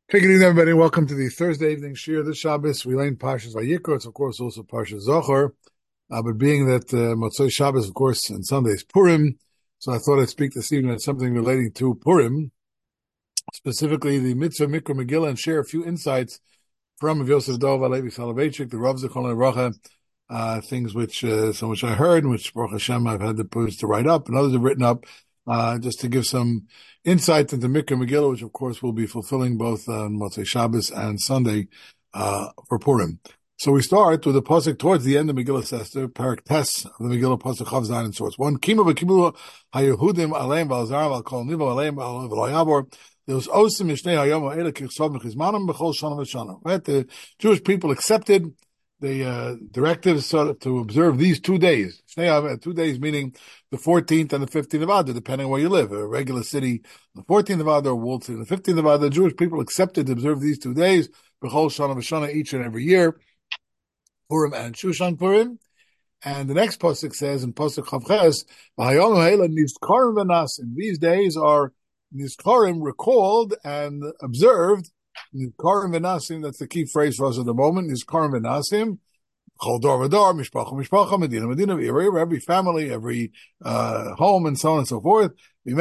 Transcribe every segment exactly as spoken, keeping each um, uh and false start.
Hey, good evening, everybody. Welcome to the Thursday evening shir. This Shabbos, we learn Parshas Vayikra. It's, of course, also Parshas Zohar. Uh, but being that uh, Motzei Shabbos, of course, and Sunday is Purim, so I thought I'd speak this evening on something relating to Purim, specifically the Mitzvah Mikra Megillah, and share a few insights from Rav Yosef Dov Alevi Soloveitchik, the Rav Zichron Lebracha, uh, things which, uh, some which I heard, and which Baruch Hashem I've had the privilege to write up, and others have written up, uh, just to give some insight into Mikra Megillah, which of course will be fulfilling both on Motzei Shabbos and Sunday, uh, for Purim. So we start with the pasuk towards the end of Megillah Esther, Parak Tes of the Megillah pasuk Chav Zayin and source one. Kima v'kibu haYehudim aleim v'alzarim v'al nivo aleim v'al yavor. There was osim mishnei hayom ha'ela kichsov mechizmanam b'chol shana v'shana. Right, the Jewish people accepted the uh, directives so to observe these two days. Two days meaning the fourteenth and the fifteenth of Adar, depending on where you live. A regular city, the fourteenth of Adar, a walled city, the fifteenth of Adar. The Jewish people accepted to observe these two days, b'chol shana v'shana, each and every year, Purim and Shushan Purim. And the next pasuk says in pasuk Chavches, "V'hayom ha'ela nizkarim v'nasim." These days are nizkarim, recalled and observed. Nizkarim v'nasim, that's the key phrase for us at the moment. Nizkarim v'nasim, chol dor v'dor, mishpacha mishpacha, medina medina, every family, every uh, home, and so on and so forth. And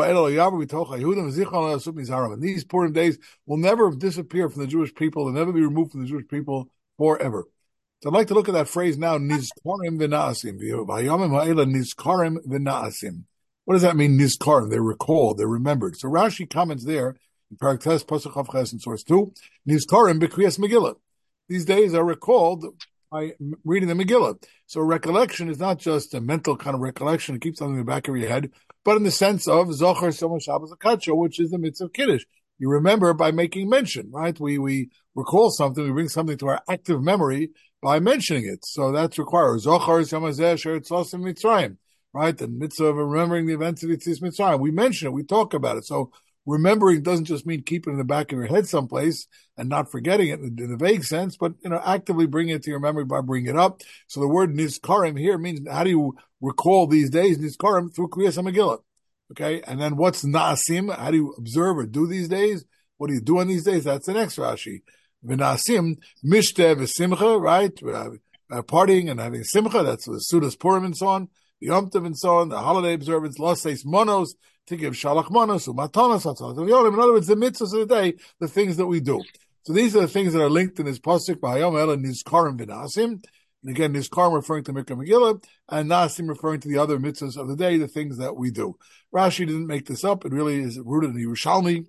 these Purim days will never disappear from the Jewish people. They'll never be removed from the Jewish people forever. So I'd like to look at that phrase now, nizkarim v'na'asim. V'hayomim ha'ela nizkarim v'na'asim. What does that mean, nizkarim? They're recalled, they're remembered. So Rashi comments there, in Parak Tes, Pasuk Chav Ches, in source two, nizkarim b'kriyas Megillah. These days are recalled by reading the Megillah. So recollection is not just a mental kind of recollection, it keeps something in the back of your head, but in the sense of Zohar Soma Shabbos Akacho, which is the mitzvah of Kiddush. You remember by making mention, right? We we recall something, we bring something to our active memory by mentioning it. So that's required. Zochar Yamazeh Sheretz Losim Mitzrayim, right? The mitzvah of remembering the events of Yitzis Mitzrayim. We mention it, we talk about it. So remembering doesn't just mean keeping it in the back of your head someplace and not forgetting it in a vague sense, but, you know, actively bringing it to your memory by bringing it up. So the word Nizkarim here means, how do you recall these days? Nizkarim through Kriyas HaMegillah. Okay, and then what's Na'asim? How do you observe or do these days? What do you do on these days? That's the next Rashi. V'na'asim, mishteh v'simcha, right? Uh, uh, partying and having simcha, that's the Sudas Purim and so on, the Yom Tov and so on, the holiday observance, Losseis Monos, to give Shalach Monos, Umatanos, in other words, the mitzvahs of the day, the things that we do. So these are the things that are linked in this pasuk, V'hayom ha'ela nizkarim v'na'asim. And again, Nizkarim referring to Mikra Megillah, and Nasim referring to the other mitzvahs of the day, the things that we do. Rashi didn't make this up. It really is rooted in Yerushalmi,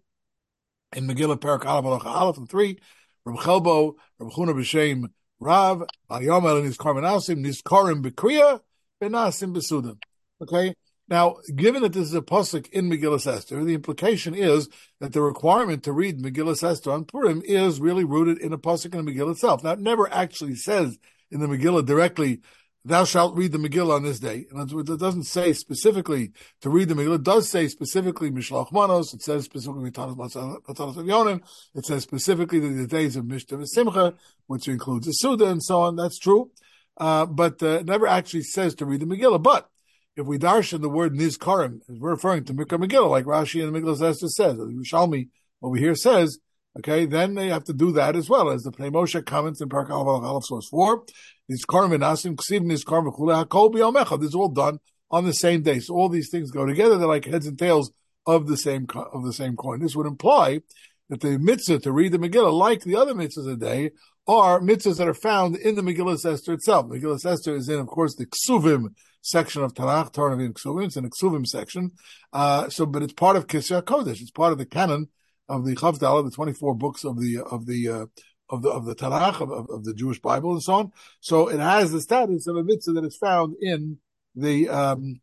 in Megillah, Parak Aleph, Halacha Aleph, and three, from Chelbo, from Chuna B'Shem, Rav, V'hayom ha'ela nizkarim v'na'asim, nizkarim b'kriya, v'na'asim b'sudan. Okay? Now, given that this is a pasuk in Megillah Esther, the implication is that the requirement to read Megillah Esther on Purim is really rooted in a pasuk in the Megillah itself. Now, it never actually says in the Megillah directly, thou shalt read the Megillah on this day. And it doesn't say specifically to read the Megillah. It does say specifically Mishlach Manos. It says specifically Tanas Yonim. It says specifically the days of Mishtav Simcha, which includes the Suda and so on. That's true. Uh, but uh, it never actually says to read the Megillah. But if we darshan the word Nizkarim, we're referring to Mikra Megillah, like Rashi and Megillah Esther says, Yerushalmi over here says, okay, then they have to do that as well, as the Pnei Moshe comments in Parak Aleph Aleph source four. Nizkarim v'nasim ksiv nizkarim v'chulei hakol b'yom echad. This is all done on the same day. So all these things go together. They're like heads and tails of the same of the same coin. This would imply that the mitzvah to read the Megillah, like the other mitzvahs of the day, are mitzvahs that are found in the Megillah Esther itself. Megillah Esther is in, of course, the Ksuvim section of Tanakh, Torah and Ksuvim. It's in the Ksuvim section. Uh, so, but it's part of Kisra Kodesh. It's part of the canon of the Chavdalah, the twenty-four books of the of the uh, of the of the Tanakh of, of the Jewish Bible and so on. So it has the status of a mitzvah that is found in the um,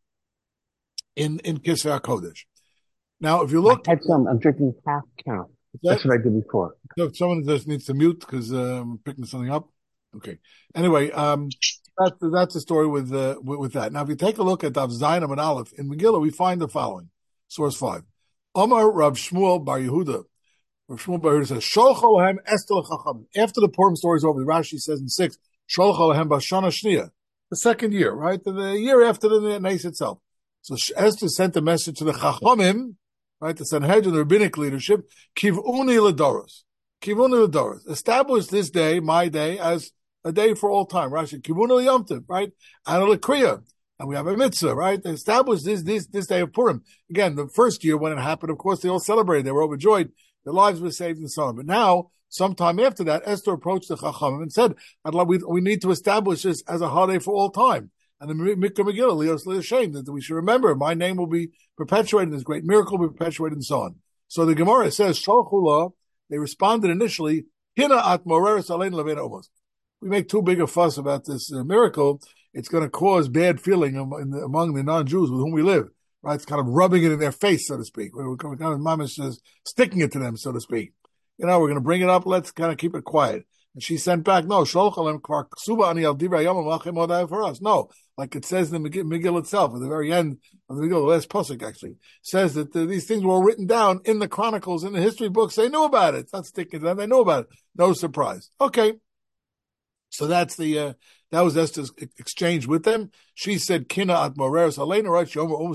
in in Kisra Kodesh. Now, if you look, I had some. I'm drinking half count. That's what I did before. So if someone just needs to mute because uh, I'm picking something up. Okay. Anyway, um, that's that's the story with, uh, with with that. Now, if you take a look at Daf Zayin and Aleph in Megillah, we find the following. Source five. Omar Rav Shmuel Bar Yehuda. Rav Shmuel Bar Yehuda says, Sholcho Lahem Estel Chacham. After the Purim story is over, the Rashi says in six, Sholcho Lahem Bashana Shniya. The second year, right? The, the year after the Nes itself. So Esther sent a message to the Chachamim, right? The Sanhedrin, the rabbinic leadership, kivuni ledoros, kivuni ledoros, established this day, my day, as a day for all time. Rashi, kivuni liyomtiv, right? And kriya. And we have a mitzvah, right? They established this, this, this day of Purim. Again, the first year when it happened, of course, they all celebrated. They were overjoyed. Their lives were saved and so on. But now, sometime after that, Esther approached the Chachamim and said, we, we need to establish this as a holiday for all time. And the Mikra Megillah, Leos Leoshem, that we should remember, my name will be perpetuated, this great miracle will be perpetuated, and so on. So the Gemara says, Shalchula, they responded initially, Hina at Moreres Alein Levena Omos. We make too big a fuss about this uh, miracle, it's going to cause bad feeling among the, among the non-Jews with whom we live, right? It's kind of rubbing it in their face, so to speak. We're kind of, Mama says, sticking it to them, so to speak. You know, we're going to bring it up. Let's kind of keep it quiet. And she sent back, no, for us. No, like it says in the Megillah itself, at the very end of the Megillah, the last pasuk actually, says that the, these things were written down in the chronicles, in the history books. They knew about it. It's not sticking to them. They knew about it. No surprise. Okay. So that's the, uh, that was Esther's exchange with them. She said, Kina at Moreres Aleinu, right?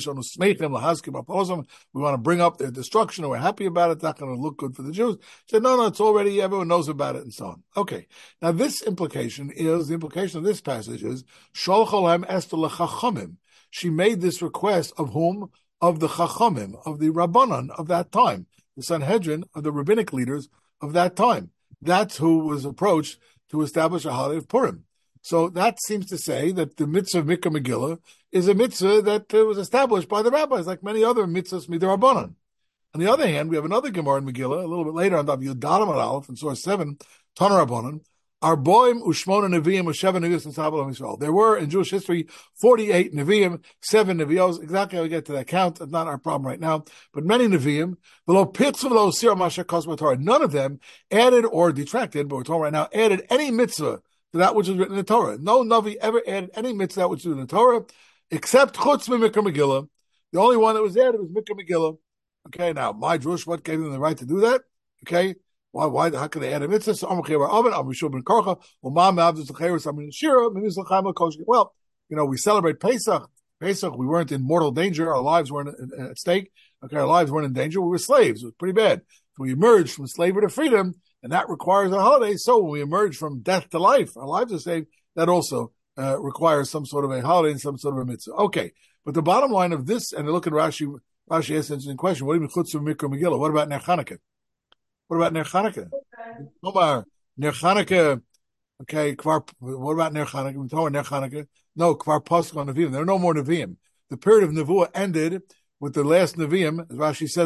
We want to bring up their destruction, and we're happy about it. It's not going to look good for the Jews. She said, no, no, it's already, everyone knows about it, and so on. Okay. Now, this implication is, the implication of this passage is, Sholcholem Esther lechachamim. She made this request of whom? Of the chachamim, of the Rabbanan of that time, the Sanhedrin, of the rabbinic leaders of that time. That's who was approached to establish a holiday of Purim. So that seems to say that the mitzvah of Mikra Megillah is a mitzvah that uh, was established by the rabbis, like many other mitzvahs midrabanan. On the other hand, we have another Gemara in Megillah, a little bit later on Daf Yudalam Aleph, in Source seven, Tana Rabbanan, Arboim Ushmona Neviim Usheven Nevios and Sabbalah Yisrael. There were, in Jewish history, forty-eight Neviim, seven Nevios. Exactly how we get to that count, that's not our problem right now, but many Neviim. Below pits of those Sira Masha Kosma Torah. None of them added or detracted, but we're talking right now, added any mitzvah to that which is written in the Torah. No Navi ever added any mitzvah to that which is in the Torah, except Chutz Mikra Megillah. The only one that was added was Mikra Megillah. Okay, now, my Jewish, what gave them the right to do that? Okay, why, why, how could they add a mitzvah? So, well, you know, we celebrate Pesach. Pesach, we weren't in mortal danger. Our lives weren't at stake. Okay, our lives weren't in danger. We were slaves. It was pretty bad. So we emerged from slavery to freedom, and that requires a holiday. So when we emerge from death to life, our lives are saved. That also uh, requires some sort of a holiday and some sort of a mitzvah. Okay, but the bottom line of this, and look at Rashi, Rashi asks an interesting question. What do you mean Chutz Mikra Megillah? What about Ner Chanukah? What about Ner Chanukah? Omar, Ner Chanukah, okay, kvar, what about Ner Chanukah? We're talking Ner Chanukah. No, Kvar Pasuk on Nevi'im. There are no more Nevi'im. The period of Nevuah ended with the last Nevi'im, as Rashi says,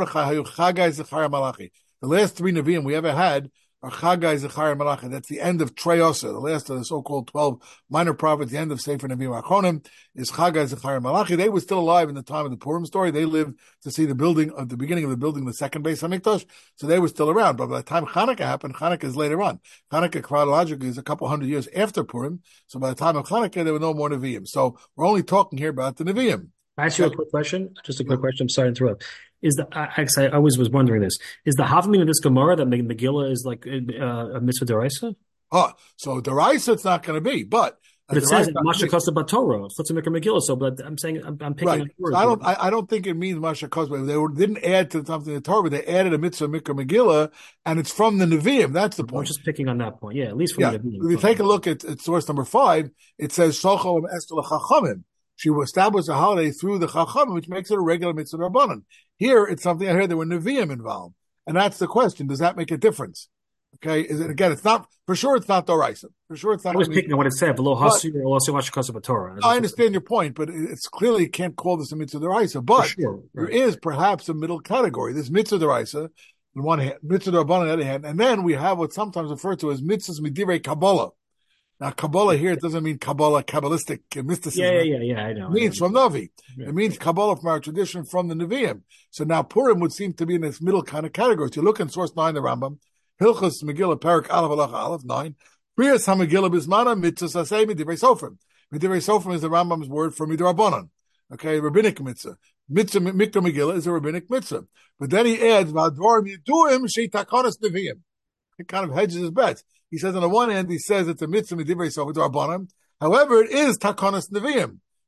the last three Nevi'im we ever had are Chagai, Zechariah, Malachi. That's the end of Treyosa, the last of the so-called twelve minor prophets, the end of Sefer Nevi'im Achonim, is Chagai, Zechariah, Malachi. They were still alive in the time of the Purim story. They lived to see the building, of the beginning of the building, the second base HaMikdash, so they were still around. But by the time Hanukkah happened, Hanukkah is later on. Hanukkah, chronologically, is a couple hundred years after Purim, so by the time of Hanukkah, there were no more Nevi'im. So we're only talking here about the Nevi'im. I ask you a quick question. Just a quick question. I'm sorry to interrupt. Is the I, I always was wondering this? Is the Havamim of this Gemara that Megillah is like uh, a mitzvah deraisa? Oh, so deraisa it's not going to be, but but it says Masha Kosa Batorah. It's a Megillah. So, but I'm saying I'm, I'm picking right. up words. So I don't. I, I don't think it means Masha Kosa. They were, didn't add to something in the Torah, but they added a mitzvah Mikra Megillah, and it's from the Nevi'im. That's the point. I'm just picking on that point. Yeah, at least from yeah. the Nevi'im. If you take a look at, at source number five, it says Shalchol Esther L'Chachamim. She will establish a holiday through the Chacham, which makes it a regular mitzvah rabbanan. Here, it's something I heard there were Nevi'im involved. And that's the question. Does that make a difference? Okay. Is it, again, it's not, for sure it's not Doraisa. For sure it's not. I was picking on what it said, below Hasu or also Mashakasa Torah. I understand your point, but it's clearly you can't call this a mitzvah Doraisa. But sure, right. There is perhaps a middle category. This mitzvah Doraisa, on one hand, mitzvah rabbanan on the other hand, and then we have what's sometimes referred to as mitzvahs midivrei Kabbalah. Now, Kabbalah here, it doesn't mean Kabbalah, Kabbalistic mysticism. Yeah, yeah, yeah, yeah, I know. It means from Navi. Yeah. It means Kabbalah from our tradition from the Nevi'im. So now Purim would seem to be in this middle kind of category. So you look in source nine, the Rambam, Hilchos Megillah, Perak Aleph, Aleph, Aleph, nine, Priyas HaMegillah Bismana, Mitzvah Sasei, Midivrei Sofrim. Midivrei Sofrim is the Rambam's word for Midrabanan. Okay, rabbinic mitzvah. Mitzvah, Mikra Megillah is a rabbinic mitzvah. But then he adds, V'advarim Yiduim, Sheitakanas Nevi'im. He kind of hedges his bets. He says on the one hand, he says it's a mitzvah midivrei sofrim d'rabbanan. However, it is takanas nevi'im.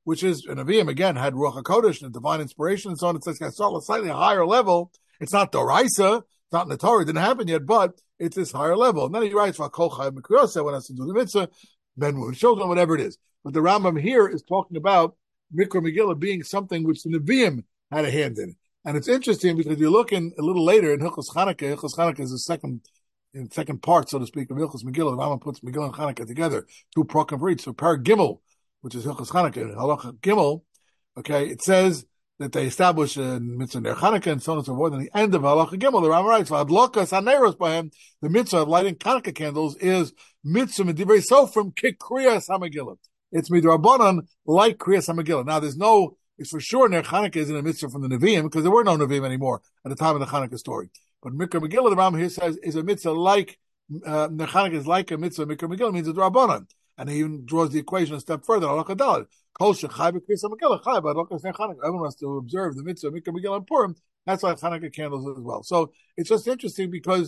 which is, and Nevi'im, again, had Ruach HaKodesh and divine inspiration and so on. It's like a slightly higher level. It's not Doraisa, it's not in the Torah, it didn't happen yet, but it's this higher level. And then he writes, V'kol Chai Mikriyosa, when has to do the mitzvah, men, women, children, whatever it is. But the Rambam here is talking about Mikra Megillah being something which the Nevi'im had a hand in. And it's interesting because you look in a little later in Hilchos Chanukah. Hilchos Chanukah is the second, in second part, so to speak, of Hilchos Megillah. The Rambam puts Megillah and Chanukah together, two prokim for each. So Par Gimel, which is Hilchos Chanukah, and Halacha Gimel, okay, it says that they establish a mitzvah ner Chanukah and so on and so forth. And the end of Halacha Gimel, the Rambam writes, "Adlokas haneros by him." The mitzvah of lighting Chanukah candles is mitzvah medivrei sofrim kikriyas hamegillah. It's midrabanan like kriyas hamegillah. Now, there's no. It's for sure ner Chanukah isn't a mitzvah from the Nevi'im because there were no Nevi'im anymore at the time of the Chanukah story. But Mikra Megillah, the Rambam here says, is a mitzvah like uh, ner Chanukah is like a mitzvah. Mikra Megillah means a drabanan, and he even draws the equation a step further. Halacha Daled. Kol shechai b'kriyas hamegillah chai b'adlokas ner Chanukah. Everyone has to observe the mitzvah Mikra Megillah and Purim. That's why Chanukah candles as well. So it's just interesting because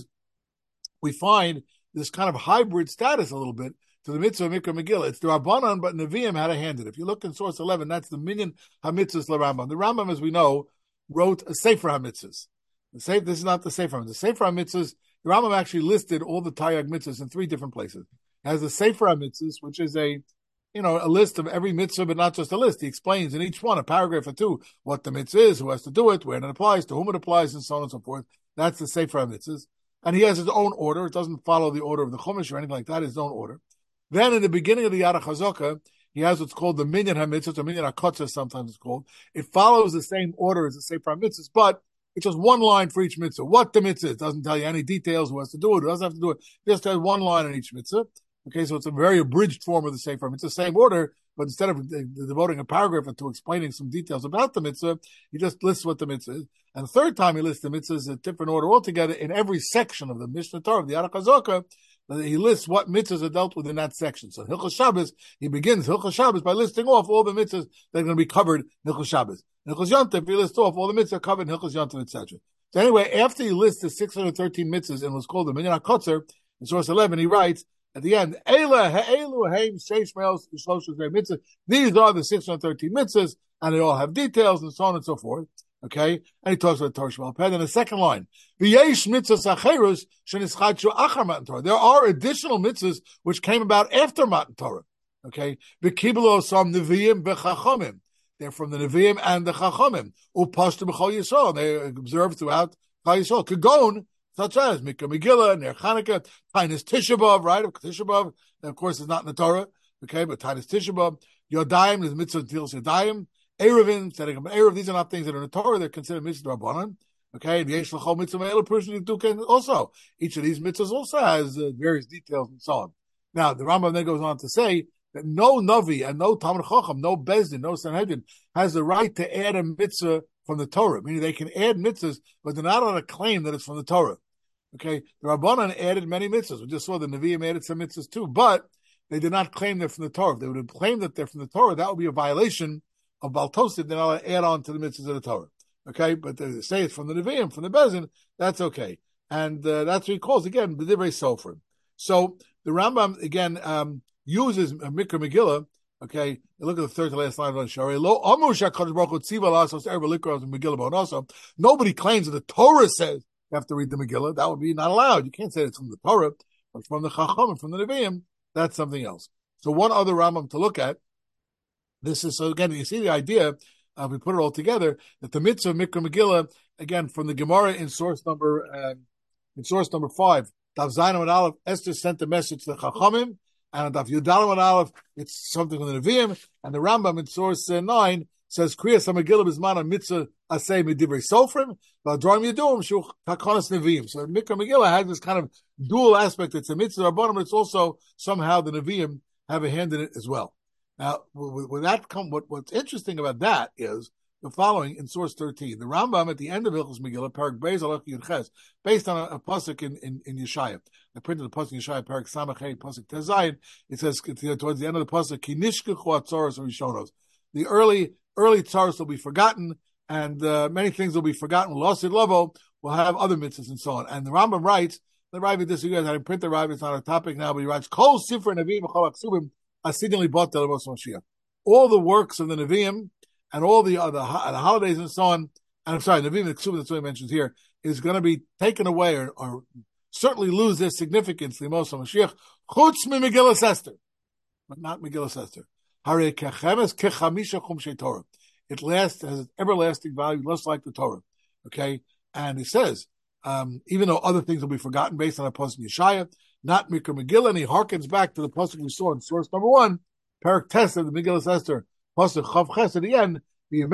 we find this kind of hybrid status a little bit to the mitzvah of Mikra Megillah. It's the Rabbanan, but Nevi'im had a hand in it. If you look in source eleven, that's the minyan HaMitzvahs LaRambam. The Rambam, as we know, wrote a Sefer HaMitzvahs. The Sefer, this is not the Sefer HaMitzvahs. The Sefer HaMitzvahs, the Rambam actually listed all the Taryag mitzvahs in three different places. It has the Sefer HaMitzvahs, which is a, you know, a list of every mitzvah, but not just a list. He explains in each one, a paragraph or two, what the mitzvah is, who has to do it, when it applies, to whom it applies, and so on and so forth. That's the Sefer HaMitzvahs. And he has his own order. It doesn't follow the order of the Chumash or anything like that, his own order. Then in the beginning of the Yad HaChazaka, he has what's called the Minyan HaMitzvahs, or Minyan HaKotzah sometimes it's called. It follows the same order as the Sefer HaMitzvahs, but it's just one line for each mitzvah. What the mitzvah is. It doesn't tell you any details, who has to do it, who doesn't have to do it. It just has one line in each mitzvah. Okay, so it's a very abridged form of the Sefer. It's the same order, but instead of devoting a paragraph to explaining some details about the mitzvah, he just lists what the mitzvah is. And the third time he lists the mitzvahs in a different order altogether in every section of the Mishnah Torah, of the Yad HaChazaka. He lists what mitzvahs are dealt with in that section. So Hilchos Shabbos, he begins Hilchos Shabbos by listing off all the mitzvahs that are going to be covered in Hilchos Shabbos. Hilchos Yontif, he lists off all the mitzvahs covered in Hilchos Yontif, et cetera. So anyway, after he lists the six hundred thirteen mitzvahs in what's called the Minyan HaKotzer, in source eleven, he writes at the end, Eila ha'elu ha'im sheish me'os shlosh mitzvahs. These are the six hundred thirteen mitzvahs, and they all have details and so on and so forth. Okay, and he talks about Torah Sheba'al Peh. And the second line, V'yesh mitzvahs acherus shenischadshu achar Matan Torah. There are additional mitzvahs which came about after Matan Torah. Okay, v'kiblo some neviim v'chachomim. They're from the neviim and the chachomim. Upashtu b'chol Yisrael. They observed throughout Chol Yisrael. Kagon, such as Mikra Megillah, Ner Chanukah, Tainus Tisha B'av, right? Tisha B'av, of course, is not in the Torah. Okay, but Tainus Tisha B'av, Yodayim, there's mitzvah Tilas Yodayim. Erevin, setting up an Erev, these are not things that are in the Torah, they're considered mitzvah Rabbanan. Okay, the Yesh L'chol mitzvah me'ela person do can also. Each of these mitzvahs also has uh, various details and so on. Now, the Rambam then goes on to say that no Navi and no Talmud Chacham, no Bezdin, no Sanhedrin has the right to add a mitzvah from the Torah, meaning they can add mitzvahs, but they're not allowed to claim that it's from the Torah. Okay, the Rabbanan added many mitzvahs. We just saw the Nevi'im added some mitzvahs too, but they did not claim they're from the Torah. If they would have claimed that they're from the Torah, that would be a violation of Baal Tosef, then I'll add on to the mitzvahs of the Torah. Okay, but they say it's from the Nevi'im, from the Bezin, that's okay. And uh, that's what he calls, again, the Divrei Sofer. So the Rambam, again, um, uses Mikra Megillah, okay, look at the third to last line of Shari. Lo Amu Shakadosh Baruch Hu Tziva Lasos Erev Likros and Megillah Bon also. Nobody claims that the Torah says you have to read the Megillah. That would be not allowed. You can't say it's from the Torah, but from the Chacham and from the Nevi'im, that's something else. So one other Rambam to look at. This is, so again, you see the idea, uh, we put it all together, that the mitzvah of Mikra Megillah, again, from the Gemara in source number, uh, in source number five, Daf Zayin and Aleph, Esther sent a message to the Chachamim, and Daf Yudalim and Aleph, it's something from the Nevi'im, and the Rambam in source uh, nine says, Kriyas HaMegillah Bizman mitzvah asay midivrei sofrim, v'adroim yedum shu takonas Nevi'im. So Mikra Megillah has this kind of dual aspect. It's a mitzvah Rabbanim, but it's also somehow the Nevi'im have a hand in it as well. Now, with that come, what, what's interesting about that is the following in source thirteen. The Rambam at the end of Hilchos Megillah, Parak Beis Alach Yud Ches, based on a, a pasuk in, in, in Yeshaya. I printed the pasuk in Yeshaya, Parak Samach Hey, pasuk Tezayin. It says towards the end of the pasuk, Ki nishkechu atzoros u'rishonos. The early early tzaros will be forgotten, and uh, many things will be forgotten. Losid Lovo will have other mitzvahs and so on. And the Rambam writes, the Ravi disagrees. I didn't print the Ravi; it's not our topic now, but he writes, Kol Sifra Nevi'im V'Chol Aksubim. The all the works of the Nevi'im and all the other uh, the holidays and so on, and I'm sorry, Nevi'im, the Ksubim that's what mentions here, is going to be taken away or, or certainly lose their significance, the Moshe Mashiach, chutz mi Megillas Esther, but not Megillas Esther. Hare kechemes kechamisha chumshei Torah. It lasts, has everlasting value, just like the Torah. Okay? And he says, um, even though other things will be forgotten based on a pasuk Yeshaya, not Mikra Megillah, and he harkens back to the pasuk we saw in source number one, Parak Test of the Megillas Esther, pasuk Chav Ches at the end, the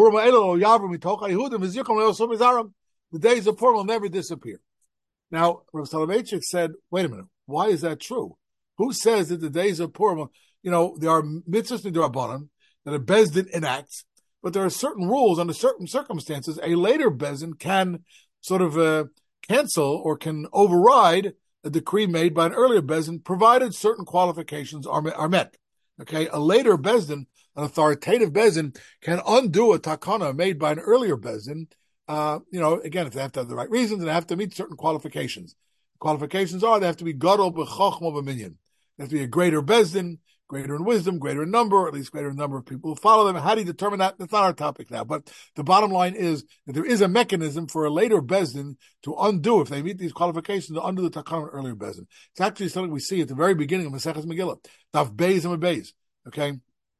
days of Purim will never disappear. Now, Rav Soloveitchik said, wait a minute, why is that true? Who says that the days of Purim, you know, there are mitzvahs midrabanan that a Bezdin enacts, but there are certain rules under certain circumstances. A later Bezdin can sort of uh, cancel or can override a decree made by an earlier Bezdin, provided certain qualifications are, are met. Okay, a later Bezdin, an authoritative Bezdin, can undo a takana made by an earlier Bezdin. Uh, you know, again, if they have to have the right reasons and they have to meet certain qualifications. Qualifications are they have to be gadol b'chochma b'minyan. They have to be a greater Bezdin, greater in wisdom, greater in number, or at least greater in number of people who follow them. How do you determine that? That's not our topic now. But the bottom line is that there is a mechanism for a later Bezdin to undo, if they meet these qualifications, to undo the takana of an earlier Bezdin. It's actually something we see at the very beginning of Maseches Megillah. Daf Beis and Beis. Okay?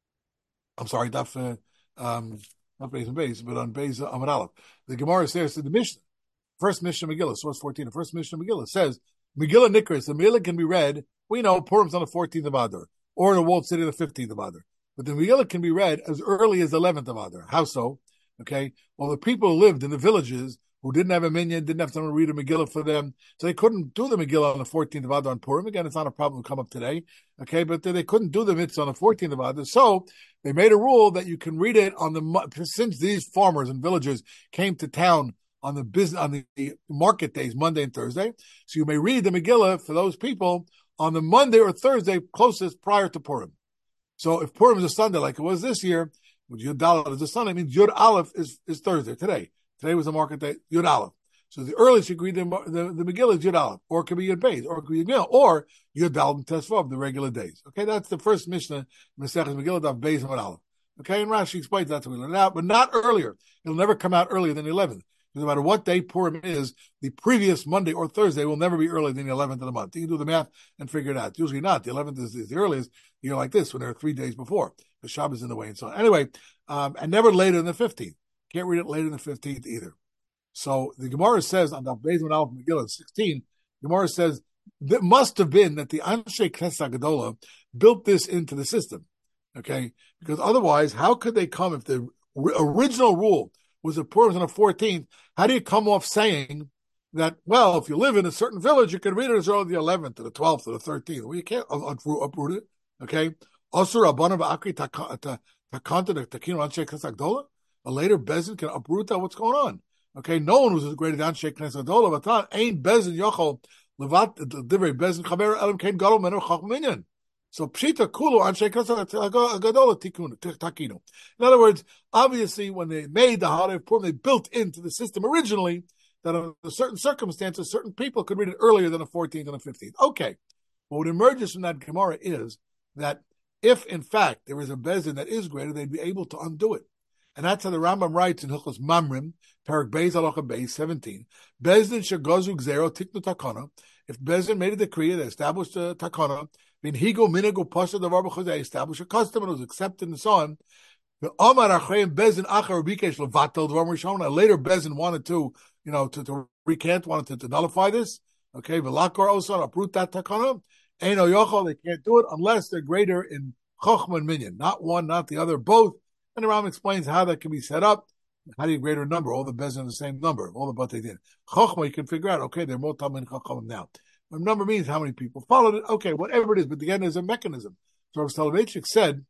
I'm sorry, Daf, uh, um, not Beis and Beis, but on Beis uh, Amud Aleph. The Gemara says to the Mishnah, first Mishnah Megillah, source fourteen, the first Mishnah Megillah says, Megillah Nikras, the Megillah can be read, we know Purim's on the fourteenth of Adar, or in the walled city on the fifteenth of Adar. But the Megillah can be read as early as the eleventh of Adar. How so? Okay, well, the people who lived in the villages who didn't have a minyan, didn't have someone to read a Megillah for them, so they couldn't do the Megillah on the fourteenth of Adar on Purim. Again, it's not a problem to come up today, okay, but they couldn't do the mitzvah on the fourteenth of Adar, so they made a rule that you can read it on the, since these farmers and villagers came to town on the business, on the market days, Monday and Thursday, so you may read the Megillah for those people on the Monday or Thursday closest prior to Purim. So if Purim is a Sunday like it was this year, with Yud Dalet is a Sunday, it means Yud Aleph is, is Thursday, today. Today was the market day, Yud Aleph. So the earliest you can read the, the, the Megillah is Yud Aleph, or it could be Yud Beis, or it could be Yud Gimel, or Yud Dalet and Tesvav, the regular days. Okay, that's the first Mishnah, Maseches Megillah, Daf Beis and Aleph. Okay, and Rashi explains that's how we learn it out, but not earlier. It'll never come out earlier than the eleventh. No matter what day Purim is, the previous Monday or Thursday will never be earlier than the eleventh of the month. You can do the math and figure it out. Usually not. The eleventh is, is the earliest. You're like this when there are three days before. The Shabbos is in the way and so on. Anyway, um, and never later than the fifteenth. Can't read it later than the fifteenth either. So the Gemara says on Daf Beis and Aleph Megillah sixteen, the Gemara says that must have been that the Anshe Knesset Gedola built this into the system. Okay? Because otherwise, how could they come if the original rule was that Purim on the fourteenth, how do you come off saying that, well, if you live in a certain village, you can read it as early as the eleventh, or the twelfth, or the thirteenth. Well, you can't uproot it, okay? Also, Rabbanan Akri Takanta Takino Anshe Knesset Gedola, a later Bezin can uproot that. What's going on? Okay, no one was as great as Anshe Knesset Gedola, but not, ain't Bezin Yochel, Levat, Divrei Bezin Chaber, Elam Kain Gadol Menor Chacham Minyan. So Pshita Kulu Anshe Knesset Gedola Takino. In other words, obviously, when they made the holiday of Purim, they built into the system originally that under certain circumstances, certain people could read it earlier than the fourteenth and the fifteenth. Okay, but what emerges from that Gemara is that if, in fact, there is a Bezin that is greater, they'd be able to undo it. And that's how the Rambam writes in Hilchos Mamrim, Parak Beis Halacha Beis seventeen. Bezdin shegazu gzero tiknu takana. If Bezdin made a decree that established a takana, mean higo minigo pasha davar b'chazeh, they established a custom and it was accepted and so on. The Amar Achreim Bezdin achar bikesh levatel dvar rishon. Later Bezdin wanted to, you know, to, to recant, wanted to, to nullify this. Okay, v'lakor osan uproot that takana. Eino yochol, they can't do it unless they're greater in chochma and minyan, not one, not the other, both. And the Ram explains how that can be set up. How do you greater number? All the Bezdin the same number. All the but they did. Chochma, you can figure out. Okay, they're more talmid chacham now. The number means how many people followed it. Okay, whatever it is, but again, there's a mechanism. So Rav Soloveitchik said,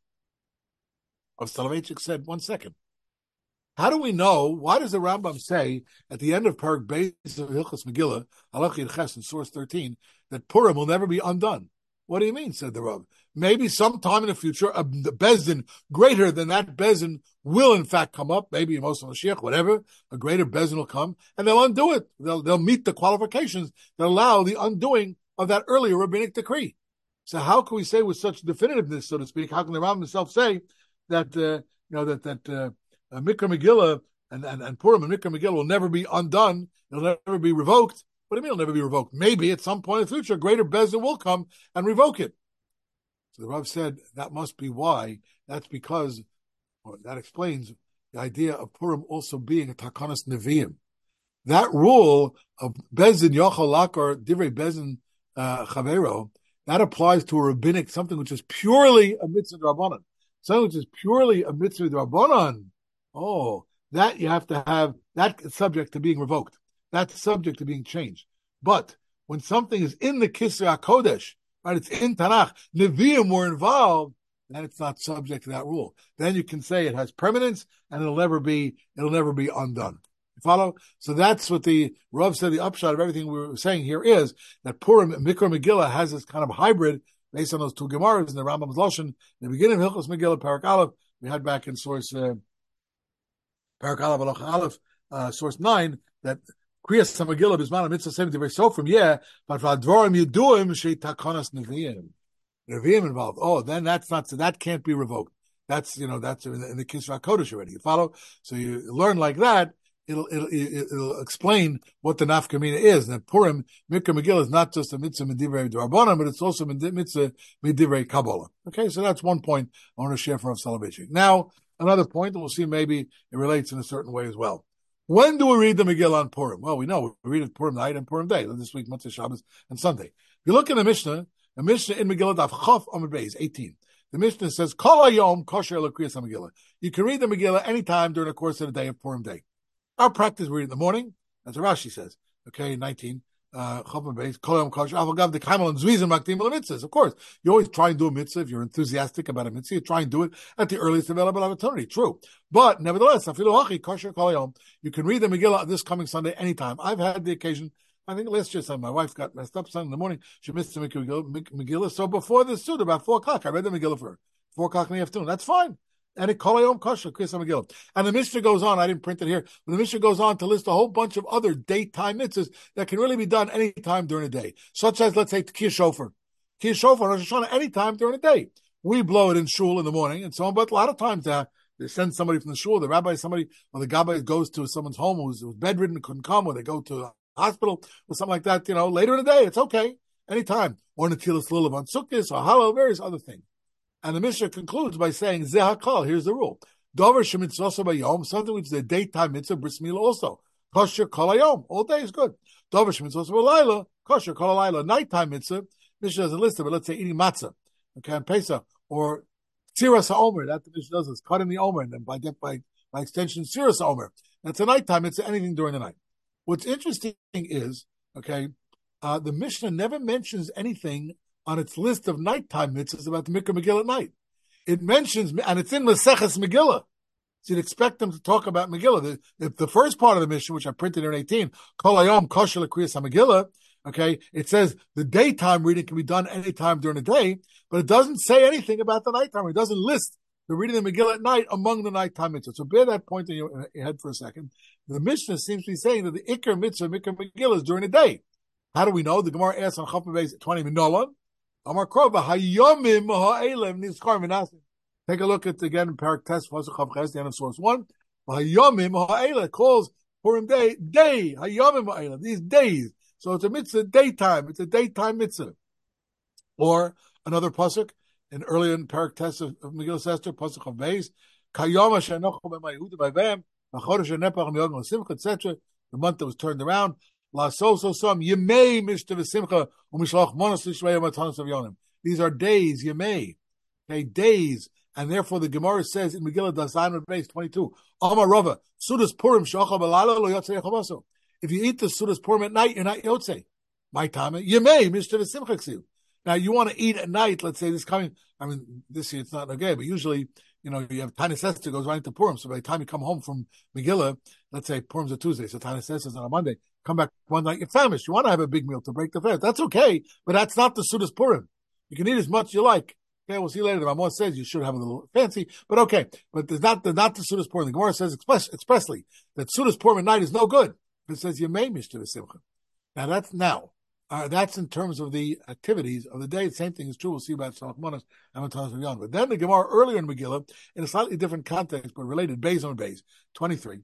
Rav Soloveitchik said, one second. How do we know? Why does the Rambam say at the end of Parak Beis of Hilchos Megillah, Halacha Yud Ches in source thirteen, that Purim will never be undone? What do you mean? Said the Rav. Maybe sometime in the future, a Bezdin greater than that Bezdin will in fact come up. Maybe Moshe Mashiach, whatever, a greater Bezdin will come, and they'll undo it. They'll they'll meet the qualifications that allow the undoing of that earlier rabbinic decree. So how can we say with such definitiveness, so to speak? How can the Rambam himself say that uh, you know that that uh, uh, Mikra Megillah and, and and Purim and Mikra Megillah will never be undone. It'll never be revoked. What do you mean it'll never be revoked? Maybe at some point in the future, greater Bezdin will come and revoke it. So the Rav said that must be why. That's because, or that explains the idea of Purim also being a Takanas Nevi'im. That rule of Bezdin Yochel Lakar Divrei Bezdin uh, Chavero, that applies to a rabbinic, something which is purely a mitzvah d'Rabbanan. Something which is purely a mitzvah d'Rabbanan. Oh, that you have to have, that subject to being revoked. That's subject to being changed. But when something is in the Kisra HaKodesh, right, it's in Tanakh, Nevi'im were involved, then it's not subject to that rule. Then you can say it has permanence and it'll never be, it'll never be undone. You follow? So that's what the Rav said. The upshot of everything we were saying here is that Purim, Mikra Megillah has this kind of hybrid based on those two Gemaras in the Rambam's Lashon. In the beginning of Hilchos Megillah, Parak Aleph, we had back in source, uh, Parak Aleph, Alach Aleph, uh, source nine, that Kriyas HaMegillah Bisman Mitzvah seventy very Sofrim, yeah, but V'advorim Yeduim Shei Takanas Nevi'im. Nevi'im involved. Oh, then that's not, so that can't be revoked. That's, you know, that's in the, in the Kisra Kodesh already. You follow? So you learn like that, it'll, it'll, it'll explain what the Nafkamina is. And that Purim, Mikra Megillah is not just a mitzvah Midivrei D'Rabbanan, but it's also a mitzvah Midivrei Kabbalah. Okay, so that's one point I want to share from Soloveitchik. Now, another point, and we'll see maybe it relates in a certain way as well. When do we read the Megillah on Purim? Well, we know we read it Purim night and Purim day. This week, Motzei Shabbos and Sunday. If you look in the Mishnah, the Mishnah in Megillah Daf Chaf Amud Beis eighteen. The Mishnah says, Kol hayom kosher l'kriyas HaMegillah. You can read the Megillah anytime during the course of the day of Purim day. Our practice, we read in the morning. That's what Rashi says. Okay, nineteen. Uh, Chaf Amud Beis, Kol hayom kosher. Avagav the Kaimel and Zvizim Makdim L'mitzvahs. Of course, you always try and do a mitzvah. If you're enthusiastic about a mitzvah, you try and do it at the earliest available opportunity. True. But nevertheless, afilu hachi kosher kol hayom. You can read the Megillah this coming Sunday anytime. I've had the occasion. I think last year, my wife got messed up Sunday in the morning. She missed the Megillah. So before the suit, about four o'clock, I read the Megillah for her. Four o'clock in the afternoon. That's fine. And it kol hayom kosher kriyas Megillah. And the Mishnah goes on. I didn't print it here, but the Mishnah goes on to list a whole bunch of other daytime mitzvahs that can really be done any time during the day, such as, let's say, Tkiyah Shofar. Tkiyah Shofar, Rosh Hashanah, any time during the day. We blow it in shul in the morning and so on, but a lot of times uh, they send somebody from the shul, the rabbi, somebody, or the gabbai goes to someone's home who's, who's bedridden and couldn't come, or they go to a hospital or something like that, you know, later in the day, it's okay, anytime. Or Netilas Lulav on Sukkot, or Hallel, various other things. And the Mishnah concludes by saying, Zeh HaKol, here's the rule. Dover shemitzvah bayom, something which is a daytime mitzvah, bris milah also. Kosher kol hayom, all day is good. Dover shemitzvah balayla, kosher kol halayla, nighttime mitzvah. Mishnah doesn't list it, but let's say eating matzah, okay, on Pesach, or tziras ha'omer, that the Mishnah does is cutting the omer, and then by by by extension, tziras ha'omer. That's a nighttime mitzvah, anything during the night. What's interesting is, okay, uh, the Mishnah never mentions anything on its list of nighttime mitzvahs about the Mikra Megillah at night. It mentions, and it's in Maseches Megillah. So you'd expect them to talk about Megillah. The, the first part of the Mishnah, which I printed in eighteen, Kol hayom kosher l'kriyas HaMegillah, okay, it says the daytime reading can be done anytime during the day, but it doesn't say anything about the nighttime. It doesn't list the reading the Megillah at night among the nighttime mitzvahs. So bear that point in your, in your head for a second. The Mishnah seems to be saying that the Iker mitzvah, Mikra Megillah, is during the day. How do we know? The Gemara asks on Chaf Beis twenty Minolan. Amar Krova Hayomim Ha'elem Nizkar Minasim. Take a look at again Parak Tes Pasuk Chav Ches, the end of source one. Hayomim Ha'elem calls Purim day day Hayomim Ha'elem, these days. So it's a mitzvah daytime. It's a daytime mitzvah. Or another pasuk in earlier in Parak Tes of, of Megillah Esther Pasuk Chav Beis Kayom Shenochel B'Mayhuda B'Vem V'Chodesh Nepach Miyog L'Simcha et cetera. The month that was turned around. La so so some Yemei Mishta V'Simcha U'Mishlach Monos L'Shvei Matanos of Yonim. These are days, Yemei, okay, days, and therefore the Gemara says in Megillah Dazayin Beis twenty-two, Amar Rava Sudas Purim Shachal B'Lala Lo Yotzei Chavaso. If you eat the Sudas Purim at night, you're not Yotzei. My time, Yemei Mishta V'Simcha Ksiv. Now you want to eat at night. Let's say this coming. I mean, this year it's not okay, but usually, you know, you have Tanis Esther goes right into Purim. So by the time you come home from Megillah, let's say Purim's a Tuesday, so Tanis Esther's on a Monday. Come back one night, you're famished. You want to have a big meal to break the fast. That's okay, but that's not the Sudas Purim. You can eat as much as you like. Okay, we'll see later. The Ramah says you should have a little fancy, but okay. But there's not the not the Sudas Purim. The Gemara says express, expressly that Sudas Purim at night is no good. It says Yemei Mishta V'Simcha. Now that's now. Uh, that's in terms of the activities of the day. The same thing is true. We'll see about Shalach Manas and Matanas Avyon. But then the Gemara earlier in Megillah, in a slightly different context, but related, Beis on Beis, twenty-three.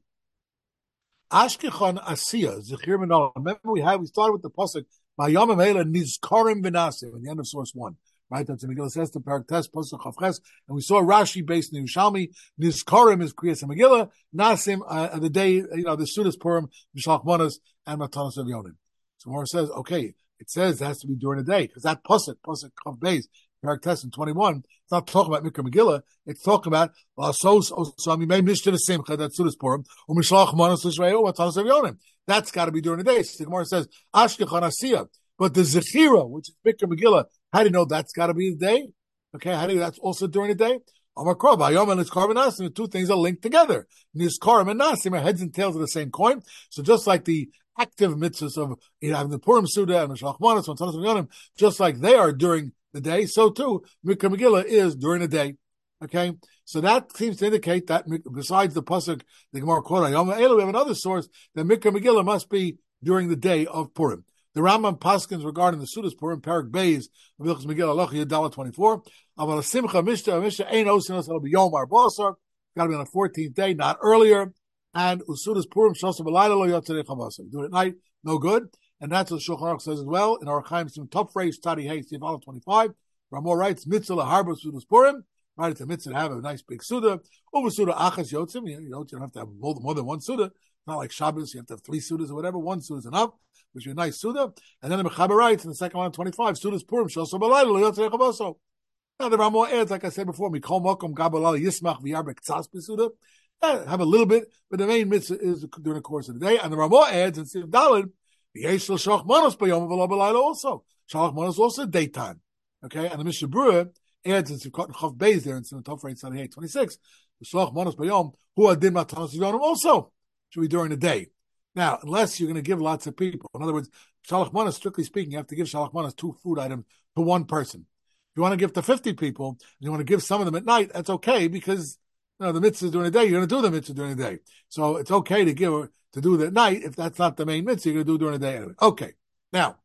Ashkechon Asiya, Zechir Menol. Remember we had, we started with the Pasuk, Vayamim Eila Nizkarim V'Nasim, in the end of source one. Right, that's in Megillah says to Parak Tes, Pasuk Chavches, and we saw Rashi based in Yerushalmi. Nizkarim is Kriyas and Megillah, Nasim, uh, the day, you know, the Sudas Purim, Shalach Manas, and Matanas Avyonim. So Mora says, okay, it says it has to be during the day, because that Pasuk, Pasuk Chav Beis, Parak Tes in twenty-one, it's not talking about Mikra Megillah, it's talking about Lasos Osami Mei Mishta Simcha, that's Sudas Purim, or Mishlach Manas L'Shreyo, Matanas Avyonim. That's got to be during the day. So the Gemara says, Ashkechon Asiya, but the Zechira, which is Mikra Megillah, how do you know that's got to be the day? Okay, how do you, that's also during the day? Amar Krov, Ayom and Nizkarim and Nasim, the two things are linked together. Nizkarim and Nasim are heads and tails of the same coin. So just like the active mitzvahs of you know, having the Purim Suda and the Shalach Manas and Matanas Avyonim, just like they are during the day, so too, Mikra Megillah is during the day. Okay, so that seems to indicate that besides the pasuk, the Gemara quote Ayom Elu, we have another source that Mikra Megillah must be during the day of Purim. The Rambam paskins regarding the Sudas Purim, Parak Beis, Vilchus Megillah, Aloch Yedala twenty-four. Aval Simcha Mishta Mishta Ein Osinos. It'll be Yom Arbasar. Got to be on the fourteenth day, not earlier. And Usudas Purim Shosam B'Layla Lo Yotzei Chavasar. Do it at night, no good. And that's what Shulchan Aruch says as well in our Chaim Sim Top Phrase Tadi Hey Siv twenty-five. Ramor writes Mitzvah LaHarba Sudas Purim. Right, it's a mitzvah to have a nice big suda. Over suda achas yotzim. You know, you don't have to have more, more than one suda. It's not like Shabbos, you have to have three sudas or whatever. One suda is enough, which is a nice suda. And then the Mechaber writes in the second one, twenty-five, sudas purim, shoso b'layla, lo yotzei chaboso. Now the Ramah adds, like I said before, mikol mokom gabalala yismach v'yarbek tzas b'suda. Have a little bit, but the main mitzvah is during the course of the day. And the Ramah adds in Siv Daled, v'yesh lo shalach manos b'yom v'lo b'layla also. Shalach manos also daytime. Okay, and the Mishnah Berurah adds in Sivkot and Chav Beis there in Simon Tov eight twenty-six, the Shalach Manos Bayom, who are din Matanas Avyonim also should be during the day. Now, unless you're going to give lots of people, in other words, Shalach Manos, strictly speaking, you have to give Shalach Manos two food items to one person. If you want to give to fifty people, and you want to give some of them at night, that's okay because you know the mitzvah is during the day. You're going to do the mitzvah during the day, so it's okay to give to do it at night if that's not the main mitzvah. You're going to do it during the day anyway. Okay. Now,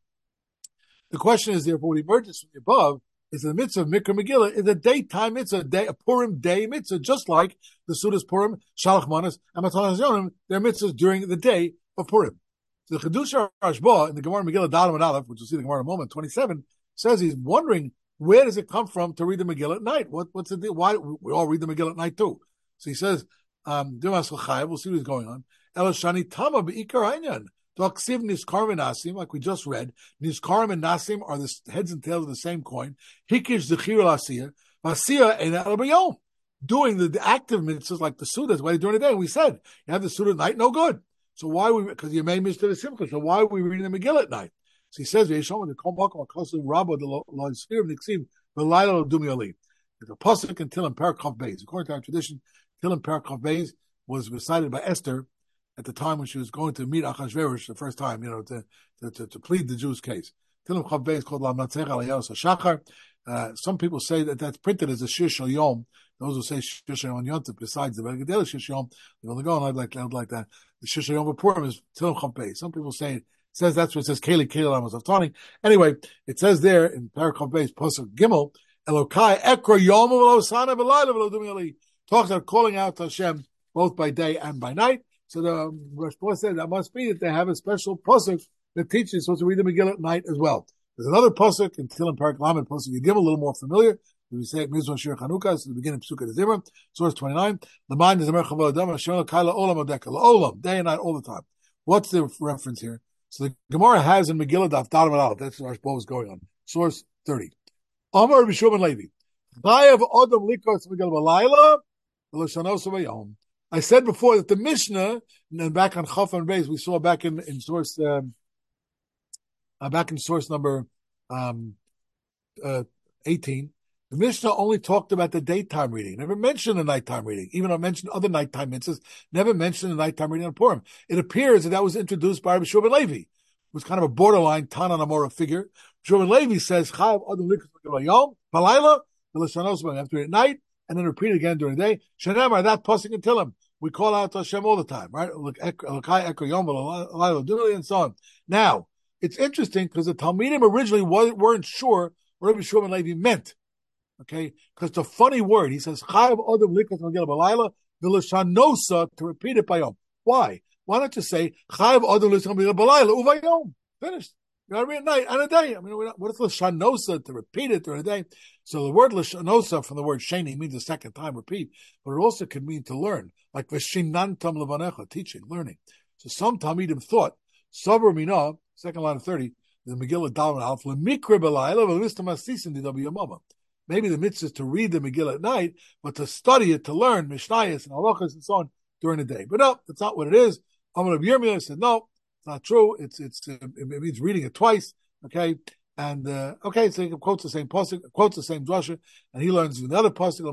the question is therefore what emerges from the above is the mitzvah of Mikra Megillah is a daytime mitzvah, a, day, a Purim day mitzvah, just like the Sudas Purim, Shalach Manas, and Matanas Avyonim, they're mitzvahs during the day of Purim. So the Chiddush Rashba in the Gemara Megillah Dalam and Aleph, which we'll see the Gemara in a moment, twenty-seven, says he's wondering where does it come from to read the Megillah at night? What, what's the deal? Why we all read the Megillah at night too? So he says, um, we'll see what's going on. Elashani Tama Be'ikar Einyan. Doksiv Nizkarim and Nasim, like we just read, Nizkarim and Nasim are the heads and tails of the same coin. Hikish Zechir L'Asiya, Asiya and Al doing the, the active mitzvahs like the Suda, that's why during the day. We said you have the Suda at night, no good. So why we because you made Mister Simcha? So why are we reading the Megillah at night? So he says, "Yeshom the Kol Makom Kosim Rabba the Lo Yisfir Niksiv V'Layla Dumi Ali." The pasuk in Tilim Parakov Beis, according to our tradition, Tilim Parakov Beis was recited by Esther at the time when she was going to meet Achashverosh the first time, you know, to to, to, to plead the Jews' case. Tilim Chav Beis called Lamnatzech Alayos HaShachar. Uh, some people say that that's printed as a Shir Shal Yom. Those who say Shir Shal Yom Yontif, besides the Vegadel Shir Shal Yom, they're only going, I'd like, I'd like that. The Shir Shal Yom Purim is Tilim Chav Beis. Some people say it says that's what it says, Keli Keli Amos Aftani. Anyway, it says there in Parakov Beis, Pasuk Gimel, Elokai Ekra Yom V'Losana V'Layla V'Lodumi Ali. Talks about calling out to Hashem both by day and by night. So the Rosh Hashanah said that must be that they have a special pasuk that teaches supposed to read the Megillah at night as well. There's another pasuk in Tilim Parak Lamed pasuk you give a little more familiar. We say it Mizrah Shir Chanukah, it's the beginning of Pesukah Zimra, source twenty-nine. The mind is a merchav adam Hashem Kaila Olam Adeka Olam, day and night all the time. What's the reference here? So the Gemara has in Megillah Daf Dalam and Aleph. That's what our Shbo is going on. Source thirty. Amar Rabbi Shimon Levi. Chayav Adam Likos Megillah B'Layla V'Lashanos V'Yom. I said before that the Mishnah, and back on Chaf and Beis, we saw back in, in source, um, uh, back in source number um, uh, eighteen, the Mishnah only talked about the daytime reading, never mentioned the nighttime reading, even though it mentioned other nighttime mitzvahs, never mentioned the nighttime reading on Purim. It appears that that was introduced by Rabbi Shimon Levi. It was kind of a borderline Tana Namora figure. Shimon Levi says, Chayav Adam Likus Yom, Balayla, V'Lashanos V'Yom, after at night, and then repeat it again during the day. Shanamar, that pasuk in Tilim. We call out to Hashem all the time, right? Look, Elokai Ekar Yom V'Layla Dumi and so on. Now, it's interesting because the Talmidim originally weren't sure what Rabbi Shimon Levi meant. Okay, because the funny word, he says, Chayav Odom Likas Megillah B'Layla, V'Lashanosa, to repeat it by Yom. Why? Why not just say, Chayav Odom Likas Megillah B'Layla, Uvayom? Finished. You know what I mean? Night and a day. I mean, what is Lashanosa, to repeat it during a day? So the word Lashanosa from the word Sheni means a second time repeat, but it also can mean to learn, like V'Shinantam Levanecha, teaching, learning. So some Talmidim thought, Sabra Minah, second line of thirty, the Megillah Dalman Alf, L'Mikra B'Layla, V'Listam Asisin Didabi Yamama. Maybe the mitzvah is to read the Megillah at night, but to study it, to learn Mishnayos and Halachas and so on during the day. But no, that's not what it is. Amar Rabbi Yirmiyah said, no, it's not true. It's it's uh, it means reading it twice. Okay, and uh, okay, so he quotes the same pasuk, quotes the same drasha, and he learns another pasuk.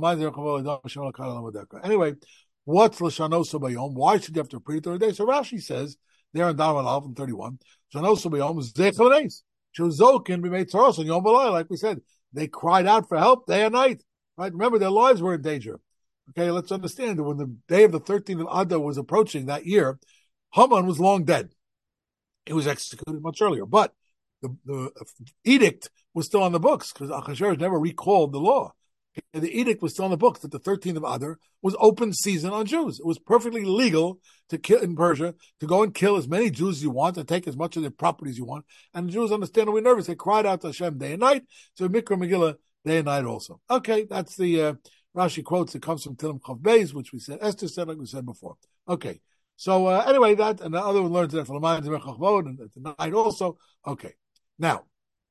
Anyway, what's l'shanosa bayom? Why should you have to repeat it during the day? So Rashi says there in Dalman Alf in thirty-one, shanosa bayom is zechalanes. Shozokin be made tzaros on yom balay, like we said. They cried out for help day and night. Right? Remember, their lives were in danger. Okay, let's understand that when the day of the thirteenth of Adar was approaching that year, Haman was long dead. He was executed much earlier. But the, the edict was still on the books because Achashverosh never recalled the law. And the edict was still on the books that the thirteenth of Adar was open season on Jews. It was perfectly legal to kill in Persia, to go and kill as many Jews as you want, and take as much of their property as you want. And the Jews, understandably nervous, they cried out to Hashem day and night. So Mikra Megillah day and night also. Okay, that's the uh, Rashi quotes. It comes from Tilim Chav Beis, which we said, Esther said, like we said before. Okay, so uh, anyway, that, and the other one learns that from the minds of Mechachvod, and at the night also. Okay, now,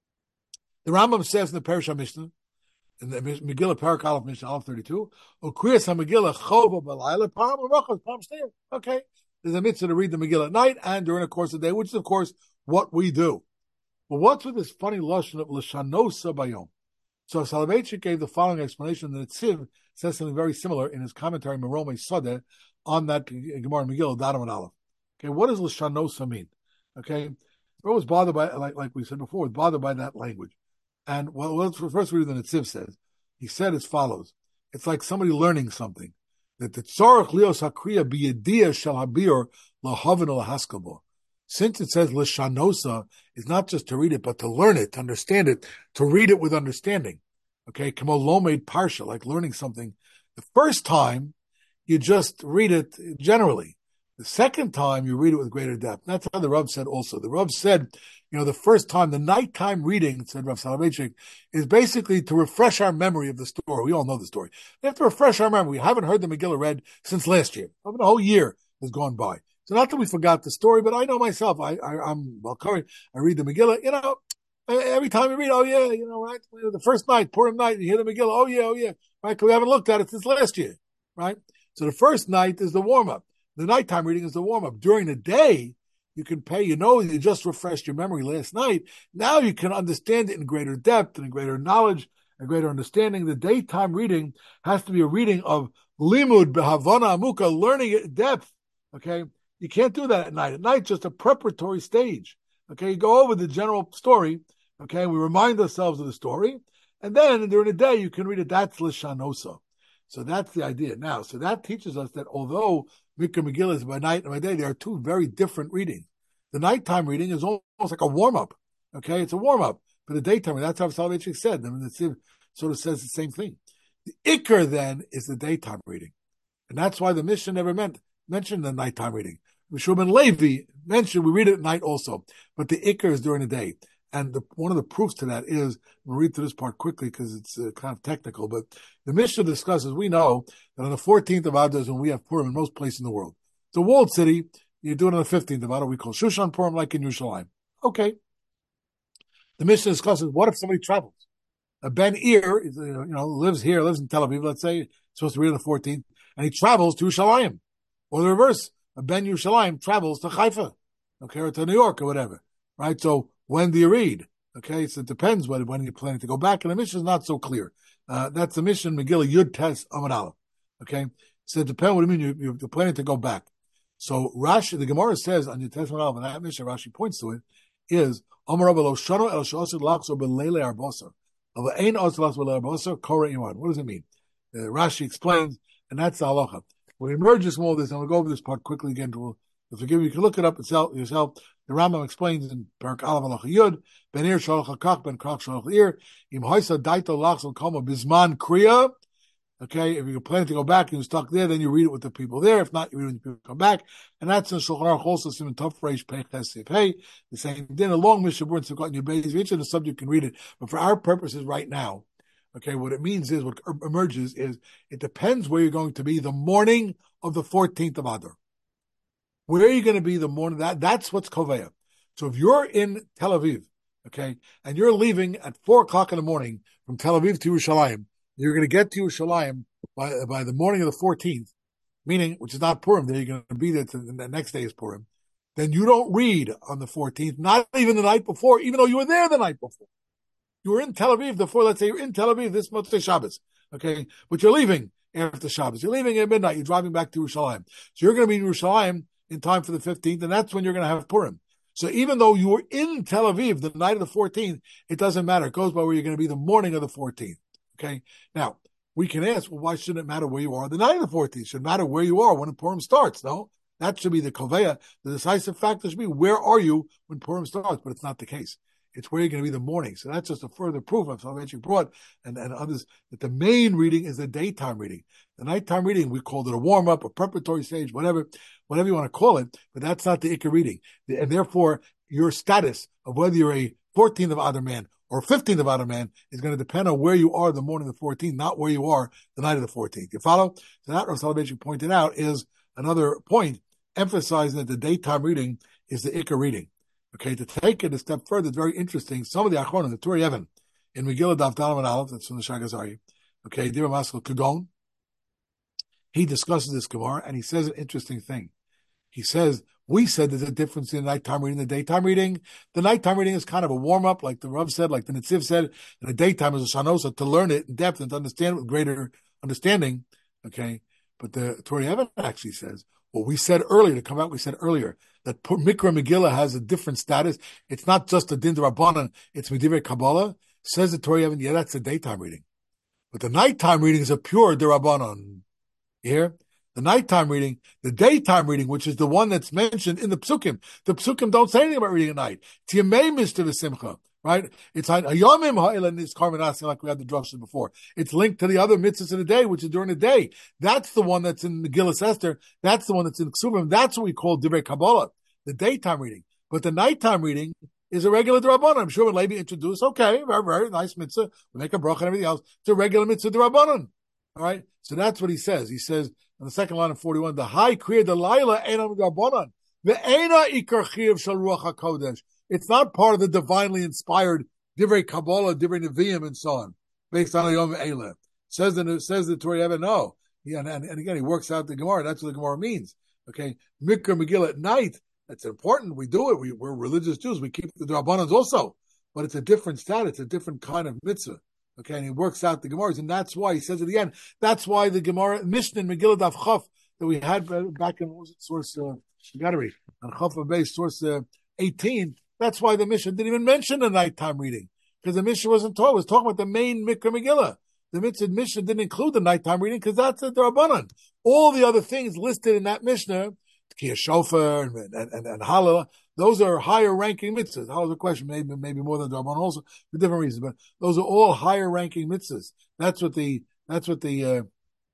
the Rambam says in the Perush HaMishnah, in the Megillah Parak Aleph Mishnah Aleph thirty-two, Ukriyas HaMegillah Chova B'Layla Pam Rachas Pam Shnei. Okay, there's a mitzvah to read the Megillah at night and during the course of the day, which is of course what we do. But what's with this funny lashon of l'shanosa bayom? So Soloveitchik gave the following explanation. The Netziv says something very similar in his commentary Meromei Sadeh on that Gemara Megillah Dadam and Aleph. Okay, what does l'shanosa mean? Okay, we're always bothered by, like like we said before, bothered by that language. And well, let's first read what the Netziv says. He said as follows: it's like somebody learning something. That the tzarich lios hakriya biyediyah shel habir lahavin lahaskabo. Since it says l'shanosa, is not just to read it, but to learn it, to understand it, to read it with understanding. Okay, kamo lomed parsha, like learning something. The first time you just read it generally. The second time you read it with greater depth. That's how the Rav said also. The Rav said, you know, the first time, the nighttime reading, said Rav Soloveitchik, is basically to refresh our memory of the story. We all know the story. We have to refresh our memory. We haven't heard the Megillah read since last year. I mean, a whole year has gone by. So not that we forgot the story, but I know myself. I, I, I'm well covered. I read the Megillah. You know, every time you read, oh yeah, you know, right? The first night, Purim night, you hear the Megillah. Oh yeah, oh yeah, right? Because we haven't looked at it since last year, right? So the first night is the warm up. The nighttime reading is the warm up. During the day, you can pay. You know, you just refreshed your memory last night. Now you can understand it in greater depth and in greater knowledge and greater understanding. The daytime reading has to be a reading of limud behavana amuka, learning it in depth. Okay. You can't do that at night. At night, just a preparatory stage. Okay, you go over the general story. Okay, we remind ourselves of the story, and then during the day you can read it. That's l'shanosa. So that's the idea now. So that teaches us that although Mikra Megillah is by night and by day, there are two very different readings. The nighttime reading is almost like a warm up. Okay, it's a warm up for the daytime. That's how Soloveitchik said. I mean, it sort of says the same thing. The ikar then is the daytime reading, and that's why the Mishnah never meant mentioned the nighttime reading. Rishon ben Levi mentioned we read it at night also, but the ikar is during the day. And the, one of the proofs to that is, we'll read through this part quickly because it's uh, kind of technical, but the Mishnah discusses, we know that on the fourteenth of Adar is when we have Purim in most places in the world. It's a walled city, you do it on the fifteenth of Adar, we call Shushan Purim, like in Yerushalayim. Okay. The Mishnah discusses, what if somebody travels? A Ben Ir, you know, lives here, lives in Tel Aviv, let's say, supposed to read on the fourteenth, and he travels to Yerushalayim. Or the reverse, a Ben Yerushalayim travels to Haifa, okay, or to New York or whatever, right? So when do you read? Okay, so it depends when, when you're planning to go back, and the mission is not so clear. Uh, that's the mission, Megillah Yud Tes Amud Aleph. Okay, so it depends. What do you mean you, you're planning to go back? So Rashi, the Gemara says on Yud Tes Amud Aleph, and that mission Rashi points to it is Amar Rabba Lo Shano El Shosed Lachzor B'Leilei Arbosar Av Ein Os Lachzor B'Leilei Arbosar Korah Iman. What does it mean? Uh, Rashi explains, and that's the halacha. What emerges from all this, and we'll go over this part quickly again to, to forgive you. You can look it up yourself. yourself. The Rambam explains in Parak Aleph Halacha Yud, Ben Ir Shalach HaKach, Ben Krach Shalach Ir, Im Hoisa Daito Lachzal Koma Bisman Kriya. Okay, if you're planning to go back and you're stuck there, then you read it with the people there. If not, you read it when people come back. And that's in Shulchan Aruch also, Simon Tov Reish Pei Ches Sif Hey. The same thing, a long Mishnah Berurah Sukkot in your base. If you're interested in the subject, you can read it. But for our purposes right now, okay, what it means is, what emerges is, it depends where you're going to be the morning of the fourteenth of Adar. Where are you going to be the morning? That That's what's Koveya. So if you're in Tel Aviv, okay, and you're leaving at four o'clock in the morning from Tel Aviv to Yerushalayim, you're going to get to Yerushalayim by, by the morning of the fourteenth, meaning, which is not Purim, then you're going to be there to, the next day is Purim. Then you don't read on the fourteenth, not even the night before, even though you were there the night before. You were in Tel Aviv before, let's say you're in Tel Aviv this Motzei Shabbos, okay, but you're leaving after Shabbos. You're leaving at midnight. You're driving back to Yerushalayim. So you're going to be in Yerushalayim in time for the fifteenth, and that's when you're going to have Purim. So even though you were in Tel Aviv the night of the fourteenth, it doesn't matter. It goes by where you're going to be the morning of the fourteenth. Okay. Now, we can ask, well, why shouldn't it matter where you are the night of the fourteenth? It should matter where you are when Purim starts, no? That should be the koveya. The decisive factor should be, where are you when Purim starts? But it's not the case. It's where you're going to be the morning. So that's just a further proof of Soloveitchik brought and, and others, that the main reading is the daytime reading. The nighttime reading, we called it a warm-up, a preparatory stage, whatever, whatever you want to call it, but that's not the Ikar reading. And therefore, your status of whether you're a fourteenth of Adar man or fifteenth of Adar man is going to depend on where you are the morning of the fourteenth, not where you are the night of the fourteenth. You follow? So that, Rav Soloveitchik pointed out, is another point emphasizing that the daytime reading is the Ikar reading. Okay, to take it a step further, it's very interesting. Some of the Achronim, the Turei Even, in Megillah Daf Dalam and Aleph, that's from the Shagazari, okay, Dira Maskal Kagon, he discusses this Gemara, and he says an interesting thing. He says, we said there's a difference in the nighttime reading and the daytime reading. The nighttime reading is kind of a warm-up, like the Rav said, like the Netziv said, and the daytime is a shanosa to learn it in depth and to understand it with greater understanding, okay? But the Turei Even actually says, well, we said earlier, to come out, we said earlier, that Mikra Megillah has a different status. It's not just a Din Rabbanan, it's Medivrei Kabbalah. Says the Turei Even, yeah, that's a daytime reading. But the nighttime reading is a pure Dirabanan. You hear? The nighttime reading, the daytime reading, which is the one that's mentioned in the Psukim. The Psukim don't say anything about reading at night. It's Yemei Mister V'Simcha, right? It's Hayomim Ha'ila Nizkar V'Nasim, like we had the drushes before. It's linked to the other mitzvahs of the day, which is during the day. That's the one that's in Megillas Esther. That's the one that's in Ksuvim. That's what we call Divrei Kabbalah, the daytime reading. But the nighttime reading is a regular D'Rabbanan. I'm sure when Levi introduced, okay, very, very nice mitzvah. We make a bracha and everything else. It's a regular mitzvah D'Rabbanan. All right? So that's what he says. He says, on the second line of forty-one, the high kriya delayla einam D'Rabbanan. The eina ikar chiyav shel ruach hakodesh. It's not part of the divinely inspired Divrei Kabbalah, Divrei Nevi'im, and so on, based on Yom Eileh. Says the says the Turei Even, no. Yeah, and, and again, he works out the Gemara. That's what the Gemara means. Okay, Mikra Megillah at night. That's important. We do it. We, we're religious Jews. We keep the D'Rabbanans also, but it's a different status, a different kind of mitzvah. Okay, and he works out the Gemaras, and that's why he says at the end. That's why the Gemara Mishnah in Megillah Daf Chaf that we had back in what was it, source uh, Gallery on Chaf base source uh, eighteen. That's why the Mishnah didn't even mention the nighttime reading, because the Mishnah wasn't taught. It was talking about the main Mikra Megillah. The Mitzvah Mishnah didn't include the nighttime reading because that's the D'Rabbanan. All the other things listed in that Mishnah, Kiyah Shofar and, and, and, and Hallel, those are higher ranking mitzvahs. Hallel's a question, maybe maybe more than D'Rabbanan also for different reasons, but those are all higher ranking mitzvahs. That's what the that's what the uh,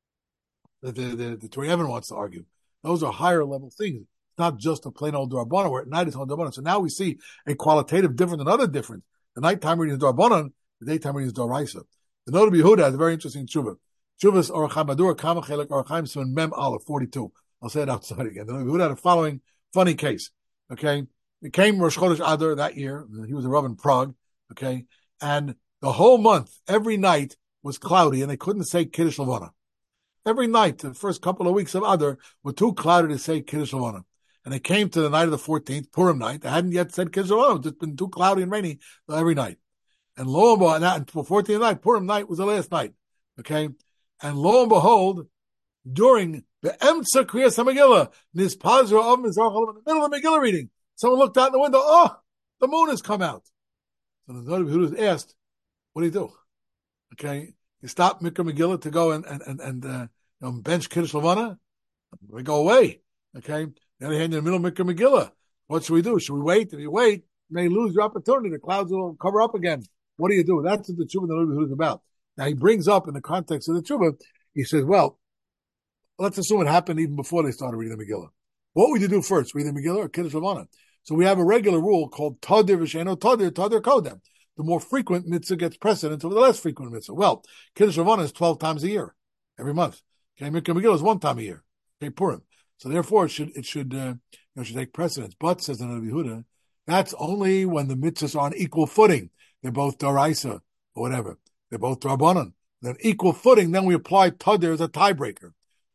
the the, the, the Turei Even wants to argue. Those are higher level things. It's not just a plain old D'Rabbanan, where at night it's on D'Rabbanan. So now we see a qualitative difference, another difference. The nighttime reading is D'Rabbanan, the daytime reading is D'Oraisa. The Noda B'Yehuda has a very interesting tshuva. Tshuva's Orach Hamadura Kama Chelek Orach Chaim Simon Mem Aleph forty-two. I'll say it outside again. The Noda B'Yehuda had a following funny case. Okay, it came Rosh Chodesh Adar that year. He was a Rav in Prague. Okay, and the whole month, every night was cloudy, and they couldn't say Kiddush Levana. Every night, the first couple of weeks of Adar were too cloudy to say Kiddush Levana. And they came to the night of the fourteenth, Purim night. They hadn't yet said Kiddush Levana. It's just been too cloudy and rainy every night. And lo and behold, and for fourteenth night, Purim night was the last night. Okay? And lo and behold, during the Emtza Kriyas HaMegillah, Nispazra of Mizrach, in the middle of the Megillah reading, someone looked out the window, oh, the moon has come out. So the Noda B'Yehuda asked, what do you do? Okay? You stop Mikra Megillah to go and, and, and, and uh, you know, bench Kiddush Levana? We go away. Okay? On the other hand, in the middle of Mikra Megillah, What should we do? Should we wait? If you wait, you may lose your opportunity. The clouds will cover up again. What do you do? That's what the tshuva the Rebbe is about. Now he brings up in the context of the tshuva, he says, well, let's assume it happened even before they started reading the Megillah. What would you do first, read the Megillah or Kiddush Levana? So we have a regular rule called Tadir V'Sheno Tadir, Tadir Kodem. The more frequent mitzvah gets precedence over the less frequent mitzvah. Well, Kiddush Levana is twelve times a year, every month. Okay, Mikra Megillah is one time a year. Okay, Purim. So therefore, it should it should uh, you know, should take precedence. But says the Rabbi Yehuda, that's only when the mitzvahs are on equal footing. They're both Daraisa or whatever. They're both Drabanan. They're on equal footing. Then we apply Tadir as a tiebreaker.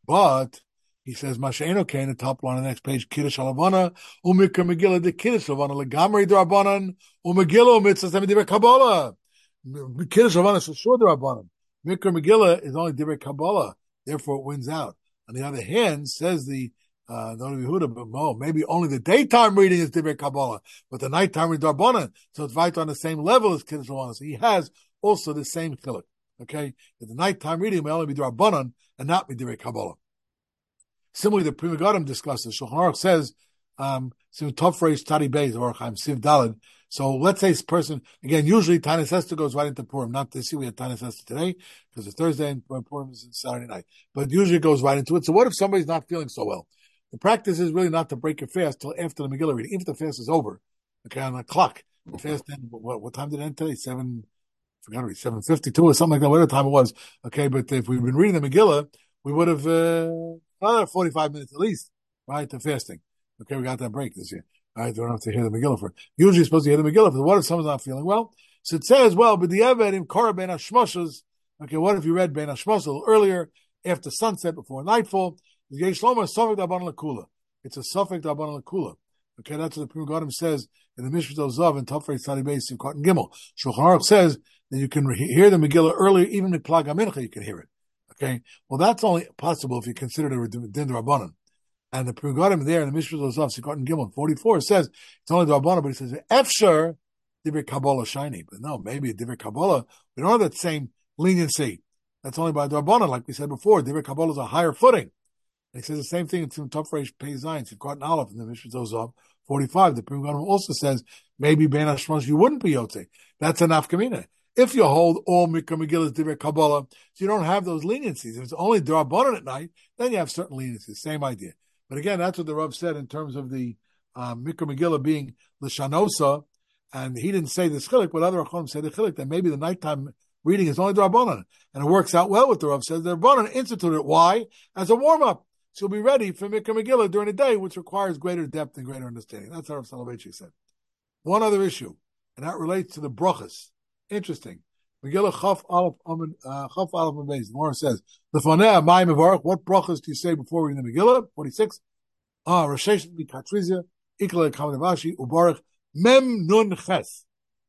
But he says, Masha'eno Kain, the top line on the next page, Kiddush Halavana, Umikra Megillah, the Kiddush Halavana, Legamri Drabanan, Umegillah, Mitzvah Divrei Kabbalah. Kiddush Halavana is for sure Drabanan. Mikra Megillah is only Divrei Kabbalah. Therefore, it wins out. On the other hand, says the uh, the Yehuda, but oh, maybe only the daytime reading is Divrei Kabbalah, but the nighttime reading Drabanan. So it's right on the same level as Kiddush Halavana. So he has also the same chiluk. Okay, that the nighttime reading may only be Drabanan and not be Divrei Kabbalah. Similarly, the Pri Megadim discusses. Shulchan Aruch says, um, Siv Tofreish Tadi Beis or Chaim Siv Daled. So let's say this person, again, usually Tanis Esther goes right into Purim. Not this year, we had Tanis Esther today, because it's Thursday and Purim is Saturday night. But usually it goes right into it. So what if somebody's not feeling so well? The practice is really not to break your fast till after the Megillah reading. Even if the fast is over, okay, on the clock. The fast ended, what, what time did it end today? Seven, I forgot already, seven fifty-two or something like that, whatever time it was. Okay, but if we've been reading the Megillah, we would have, uh, another forty-five minutes at least, right, to fasting. Okay, we got that break this year. All right, we don't have to hear the Megillah for it. Usually you're supposed to hear the Megillah for it. What if someone's not feeling well? So it says, well, but the Eved in Korah Ben Hashmoshes, okay, what if you read Ben Hashmoshes a little earlier, after sunset, before nightfall? It's a Suffolk D'Abanan L'Kula. It's a Suffolk D'Abanan L'Kula. Okay, that's what the Pri Megadim says in the Mishpat Zav and Tafrei Tzadi Beis in Cotton Gimel. Shulchan Aruch says that you can hear the Megillah earlier, even in Plag HaMincha, you can hear it. Okay, well, that's only possible if you consider it a din Rabbanan. And the Pri Megadim there in the Mishpat Zav, Sikot and Gimel, forty-four, says it's only Rabbanan, but he says, Efshar, Divrei Kabbalah shiny. But no, maybe a Divrei Kabbalah, we don't have that same leniency. That's only by Rabbanan, like we said before. Divrei Kabbalah is a higher footing. And he says the same thing in Tafresh Pei Zayin, Sikot and Aleph in the Mishpat Zav, forty-five. The Pri Megadim also says, maybe Ben Hashmos, you wouldn't be Yotzei. That's an Afkamina. If you hold all Mikra Megillah Divrei Kabbalah, so you don't have those leniencies. If it's only D'Rabbanan at night, then you have certain leniencies. Same idea. But again, that's what the Rav said in terms of the uh, Mikra Megillah being L'Shanosa, and he didn't say the Chilik, but other Achonim say the Chilik, that maybe the nighttime reading is only D'Rabbanan. And it works out well with the Rav says the D'Rabbanan instituted it. Why? As a warm-up. So you'll be ready for Mikra Megillah during the day, which requires greater depth and greater understanding. That's how Rav Soloveitchik said. One other issue, and that relates to the brachas. Interesting. Megillah Chaf Aleph Amud Chaf Aleph Amud Beis. The Gemara says, "Lefanei Mai Mevarach." What brachas do you say before reading the Megillah? Forty-six. Ah, Rashesh Mikatrizia Ikla Kamanavashi Ubarach Mem Nun Ches.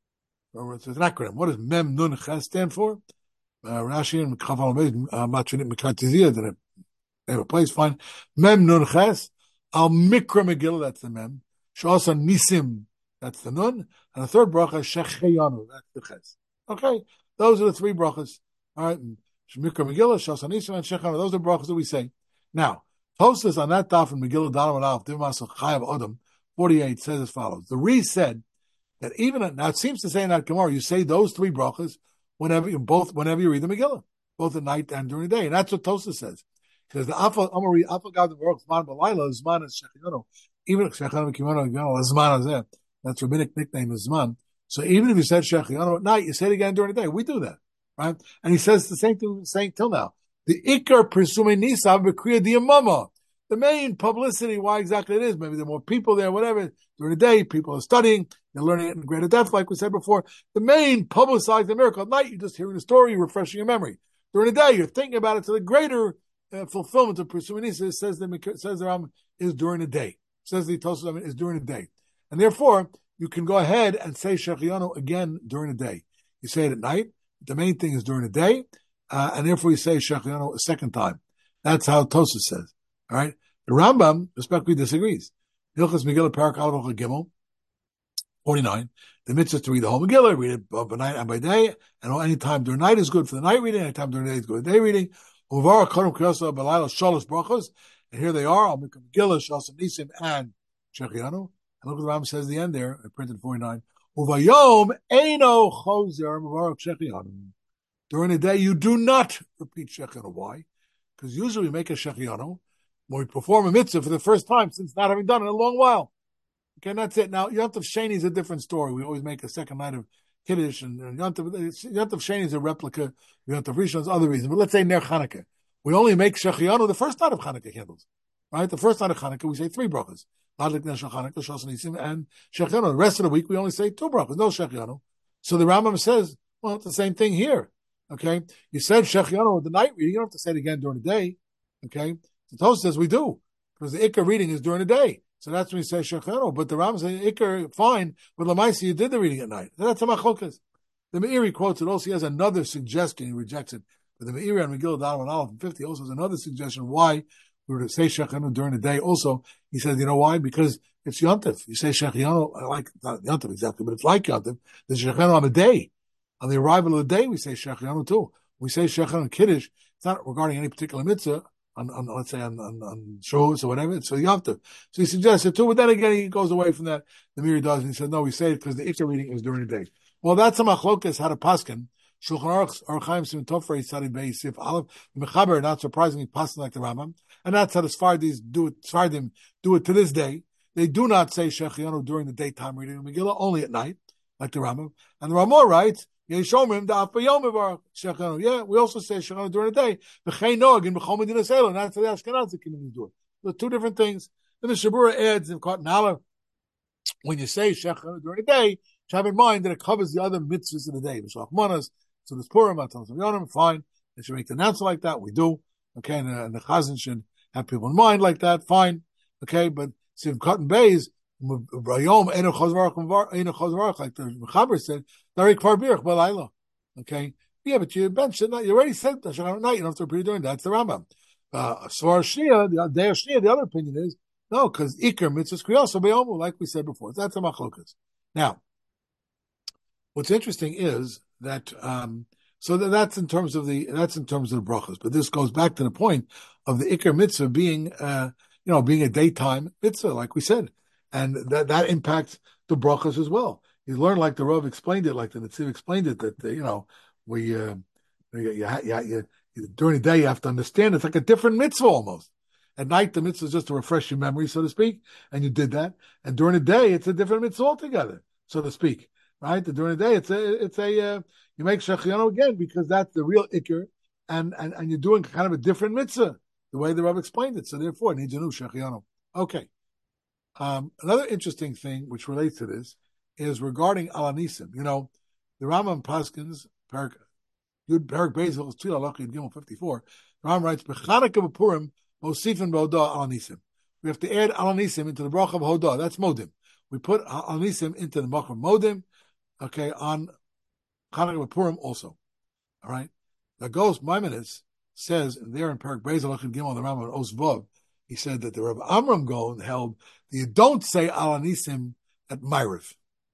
It's an acronym. What does Mem Nun Ches stand for? Uh, Rashi and Chaf Aleph Beis Matrinit Mikatrizia. Did it have a place? Fine. Mem Nun Ches Al Mikra Megillah. That's the Mem. Shasa Nisim. That's the Nun. And the third bracha, Shecheyanu. That's the Ches. Okay, those are the three brachas. All right, Mikra Megillah, Shas Hanisim, and Shechanu. Those are brachas that we say. Now, Tosfos on that daf in Megillah Dalam and Alf Dimas Chayav Adam forty-eight says as follows: the Re said that even at, now it seems to say in that Gemara you say those three brachas whenever you both whenever you read the Megillah, both at night and during the day, and that's what Tosfos says. Because the Afa Amari Afa Gad Baruch Zman Balayla Zman is Shechanu. Even Shechanu Kimono Zman is there. That's rabbinic nickname is Zman. So even if you said Shechianu at night, you say it again during the day. We do that, right? And he says the same thing we've been saying till now. The Ikar Presume Nisav B'Kriya Diyamama. The main publicity, why exactly it is, maybe there are more people there, whatever. During the day, people are studying, they're learning it in greater depth, like we said before. The main publicized the miracle. At night, you're just hearing the story, you're refreshing your memory. During the day, you're thinking about it to the greater uh, fulfillment of Presume Nisav. It says the, says the Ram is during the day. It says the Tosfos is during the day. And therefore, you can go ahead and say Shechianu again during the day. You say it at night. The main thing is during the day. Uh, and therefore you say Shechianu a second time. That's how Tosfos says. All right. The Rambam respectfully disagrees. Hilchos Megillah Parak Aleph Gimel forty-nine. The mitzvah is to read the whole Megillah, read it by night and by day, and any time during night is good for the night reading, any time during the day is good for the day reading. Uvar Karim Kriyasa B'Layla Shalosh Brachos, and here they are. I'll make a Megillah, Shas Nisim, and Shechianu. And look what the Rambam says at the end there. I printed forty-nine. Uvayom eino chozer mevarach shechianu. During the day, you do not repeat shechianu. Why? Because usually we make a shechianu when we perform a mitzvah for the first time since not having done it in a long while. Okay, and that's it. Now, Yontav Sheni is a different story. We always make a second night of Kiddush, and, and Yontav, Yontav Sheni is a replica. Yontav Rishon is other reasons. But let's say Ner Chanukah. We only make shechianu the first night of Chanukah candles. Right? The first night of Chanukah, we say three brachas. Ladlik Ner Chanukah, Shos Nisim, and shechianu. The rest of the week, we only say two brachas, no shechianu. So the Rambam says, well, it's the same thing here. Okay? You said shechianu with the night reading. You don't have to say it again during the day. Okay? The Tosfos says we do. Because the Ikar reading is during the day. So that's when you say shechianu. But the Rambam says Ikar, fine. But Lamaisi, you did the reading at night. So that's a machlokas. The Meiri quotes it also. He has another suggestion. He rejects it. But the Meiri on Megillah Dal and Aleph fifty also has another suggestion why we were to say shechianu during the day. Also, he says, you know why? Because it's Yontif. You say shechianu, like, not Yontif exactly, but it's like Yontif. There's shechianu on the day. On the arrival of the day, we say shechianu too. We say shechianu Kiddush. It's not regarding any particular mitzvah. On, on, let's say on, on, on shows or whatever, it's a yomtiv. So he suggests it too, but then again, he goes away from that. The Meiri does, and he says, no, we say it because the Ikar reading is during the day. Well, that's a machlokas, how to paskin. Shulchan Aruch, Aruch Chaim, Simon Tofrei, Sadi Bei, Sif Aleph, Mechaber, not surprisingly, paskin like the Rambam. And that's how the Sfardim do it, Sfardim do it to this day. They do not say shechianu during the daytime reading of Megillah, only at night, like the Rambam. And the Ramah writes, yeah, we also say shechianu during the day. And that's the Ashkenazi community do it. So two different things. Then the Shabura adds in Katan Aleph, when you say shechianu during the day, have in mind that it covers the other mitzvahs in the day. Mishloach Manos, so there's Purim, Matanos Yonim, fine. They should make the announcement like that. We do. Okay, and, uh, and the Chazan should have people in mind like that. Fine. Okay, but see, Katan Beis, Rayom, Eino Chazvarach, Eino Chazvarach, like the Mechaber said, Dari Kfar Birch, Balayla. Okay? Yeah, but you mentioned that, you already said that, at night, you don't have to repeat it during that. That's the Rambam. Uh, Svar Shia, the day of Shia, the other opinion is, no, because Iker, Mitzvahs Kriyoso, Beyomu, like we said before. That's a machlokas. Now, what's interesting is that, um, so that that's in terms of the, that's in terms of the brachas, but this goes back to the point of the Iker mitzvah being, uh, you know, being a daytime mitzvah, like we said. And that, that impacts the brachas as well. You learn like the Rav explained it, like the Netziv explained it, that, uh, you know, we, uh, you, you, you, you, during the day you have to understand it's like a different mitzvah almost. At night, the mitzvah is just to refresh your memory, so to speak, and you did that. And during the day, it's a different mitzvah altogether, so to speak. Right? During the day, it's a, it's a, uh, you make shechianu again because that's the real ikr, and, and, and you're doing kind of a different mitzvah, the way the Rav explained it. So therefore, it needs a new shechianu. Okay. Um, another interesting thing which relates to this is regarding Alanisim. You know, the Rambam Paskins, Perak, Yud Perak Bezel, Tila Lachid Gimel fifty-four, the Rambam writes, B'chanukah b'Purim, Mosifin b'Hodah Alanisim. We have to add Alanisim into the bracha of Hodah. That's Modim. We put Alanisim into the bracha of Modim. Okay, on Chanukah Purim also. All right? The Ghost Maimonides says, there in Perak Bezel Lachid Gimel, the Rambam Os Vav, he said that the Rav Amram Gaon held that you don't say Alanisim at Ma'ariv.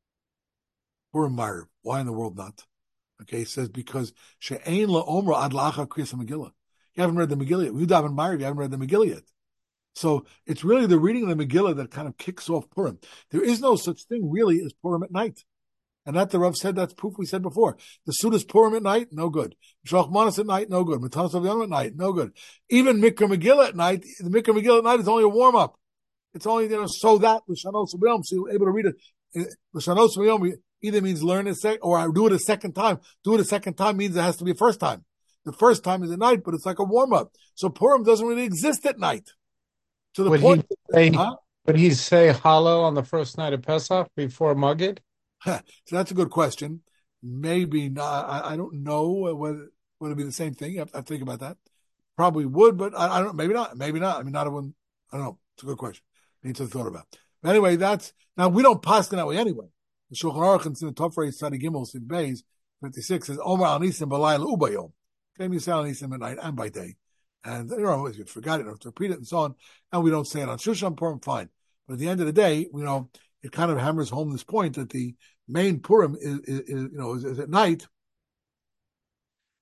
Purim Ma'ariv. Why in the world not? Okay, he says because she'ein la'omra ad la'achar kriyas Megillah. You haven't read the Megillah yet. You daven Ma'ariv, you haven't read the Megillah yet. So it's really the reading of the Megillah that kind of kicks off Purim. There is no such thing really as Purim at night. And that the Rav said, that's proof we said before. The Sudas Purim at night, no good. Mishloach Manos at night, no good. Matanos Aviyam at night, no good. Even Mikra Megillah at night, the Mikra Megillah at night is only a warm-up. It's only, you know, so that, L'shanos Aviyam, so you're able to read it. L'shanos Aviyam either means learn it, sec- or do it a second time. Do it a second time means it has to be a first time. The first time is at night, but it's like a warm-up. So Purim doesn't really exist at night. To the would point. He say, huh? Would he say Halo on the first night of Pesach before Magid? So that's a good question. Maybe not. I, I don't know whether would it be the same thing. I have to think about that. Probably would, but I, I don't. Maybe not. Maybe not. I mean, not everyone. I don't know. It's a good question. I need to thought about. But anyway, that's now we don't pass in that way anyway. The Shulchan Aruch and Simon Tofrei Sadi Gimel Sid Beis fifty six says Omar Anisim Balayla Ubayom. Okay, you say Anisim at night and by day, and you know if you forgot it, you have to repeat it and so on. And we don't say it on Shushan Purim. Fine, but at the end of the day, you know, it kind of hammers home this point that the main Purim is, is, is you know, is, is at night.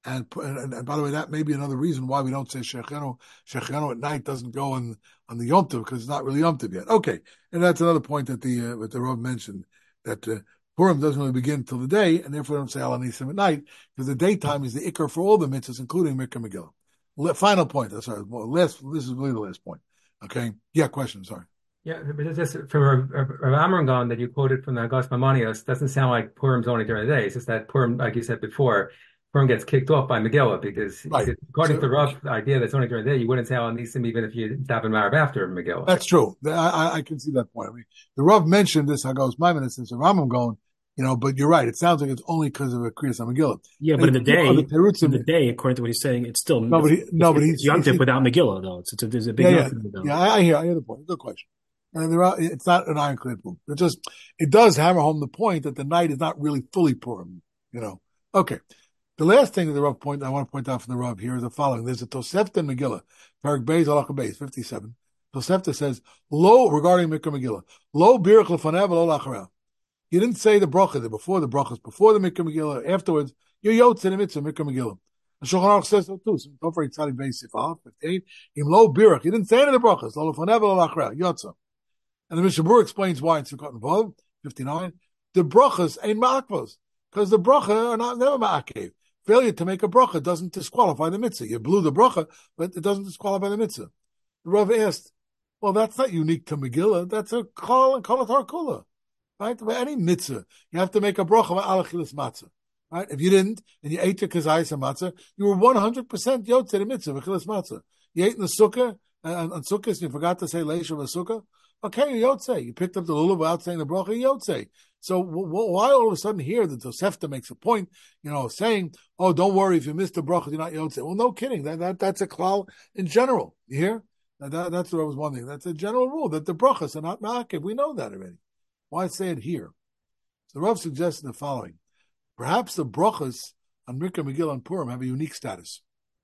And, and, and by the way, that may be another reason why we don't say Shechenu. Shechenu at night doesn't go on, on the Yom Tov because it's not really Yom Tov yet. Okay, and that's another point that the uh, that the Rav mentioned, that uh, Purim doesn't really begin until the day, and therefore we don't say Al Anisim at night because the daytime is the ikar for all the mitzvahs, including Mikra Megillah. Final point. That's sorry. Well, last. This is really the last point. Okay. Yeah. Question. Sorry. Yeah, but it's just from Rav Amram that you quoted from the Haggadah Maimonides doesn't sound like Purim's only during the day. It's just that Purim, like you said before, Purim gets kicked off by Megillah because right. according so, to Rav, the idea that's only during the day, you wouldn't say Al Nisim even if you daven Marav after Megillah. That's true. I, I can see that point. I mean, the Rav mentioned this Haggadah Maimonides since Rav Amram going, you know, but you're right. It sounds like it's only because of a Kriyas HaMegillah. Yeah, but in the day, in the day, according to what he's saying, it's still no, but he, no, but he's Yom Tov without Megillah though. It's, it's a, there's a big yeah, yeah, yeah. I, I hear, I hear the point. Good question. And there are, it's not an ironclad Purim. It just, it does hammer home the point that the night is not really fully Purim, you know. Okay. The last thing that the Rav point I want to point out from the Rav here is the following. There's a Tosefta Megillah, Parak Beis Halacha Beis, fifty-seven. Tosefta says, lo, regarding Mikra Megillah, lo birach lefanev lo lacharav. You didn't say the bracha, the before the brachas, before the Mikra Megillah, afterwards, you're yotze the mitzvah, Mikra Megillah. And Shulchan Aruch says so too. So don't forget Tzadi Beis Sifah, fifty-eight. Im lo birach. You didn't say any of the brachas, lo lefanev lo lacharav, yotze. And the Mishnah Berurah explains why in Sukkot Vav, fifty-nine, the brachas ain't ma'akvos, because the bracha are not never ma'akev. Failure to make a bracha doesn't disqualify the mitzvah. You blew the bracha, but it doesn't disqualify the mitzvah. The Rav asked, well, that's not unique to Megillah. That's a kol and kol kula, right? By any mitzvah, you have to make a bracha by alachilas matzah, right? If you didn't, and you ate your kazayis and matzah, you were one hundred percent yotze the mitzvah, achilas matzah. You ate in the sukkah, and on sukkah, and you forgot to say leishav a sukkah. Okay, you yotze. You picked up the lulav without saying the bracha, yotze. So w- w- why all of a sudden here the Tosefta makes a point, you know, saying, "Oh, don't worry if you missed the bracha, you're not yotze." Well, no kidding. That that that's a klal in general. You hear? That, that, that's what I was wondering. That's a general rule that the brachas are not ma'akev. We know that already. Why say it here? So Rav suggested the following: perhaps the brachas on Mikra Megillah and Purim have a unique status.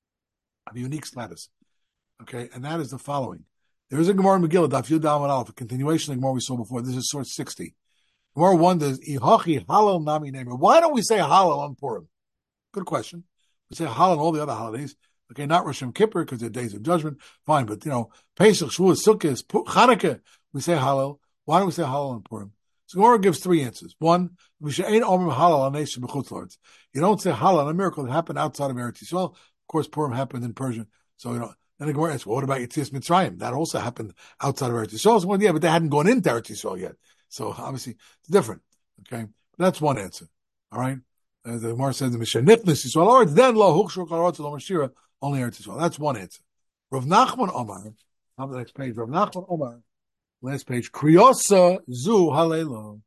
Have a unique status. Okay, and that is the following. There is a Gemara in Megillah, Daf Yud Amud Aleph, a continuation of the Gemara we saw before. This is source sixty. Gemara wonders, Ihachi Halal Nami Nemer. Why don't we say Halal on Purim? Good question. We say Halal on all the other holidays. Okay, not Rosh Hashanah Kippur because they're days of judgment. Fine, but you know, Pesach, Shavuot, Sukkot, Chanukah, we say Halal. Why don't we say Halal on Purim? So Gemara gives three answers. One, we should ain't omrim Halal on nation b'chutz lords. You don't say Halal on a miracle that happened outside of Eretz Yisrael. Of course, Purim happened in Persia, so you know. And the Gemara asks, well, what about Yetzias Mitzrayim? That also happened outside of Eretz Yisrael. So, well, yeah, but they hadn't gone into Eretz Yisrael yet. So obviously it's different. Okay. But that's one answer. All right. Uh, the Gemara says the Mishnah Nifnis Yisrael Lord, then lo hukshur karotz lo mashira, only Eretz Yisrael. That's one answer. Rav Nachman Omar, on the next page, Rav Nachman Omar, last page, Kriyosa zu halelo.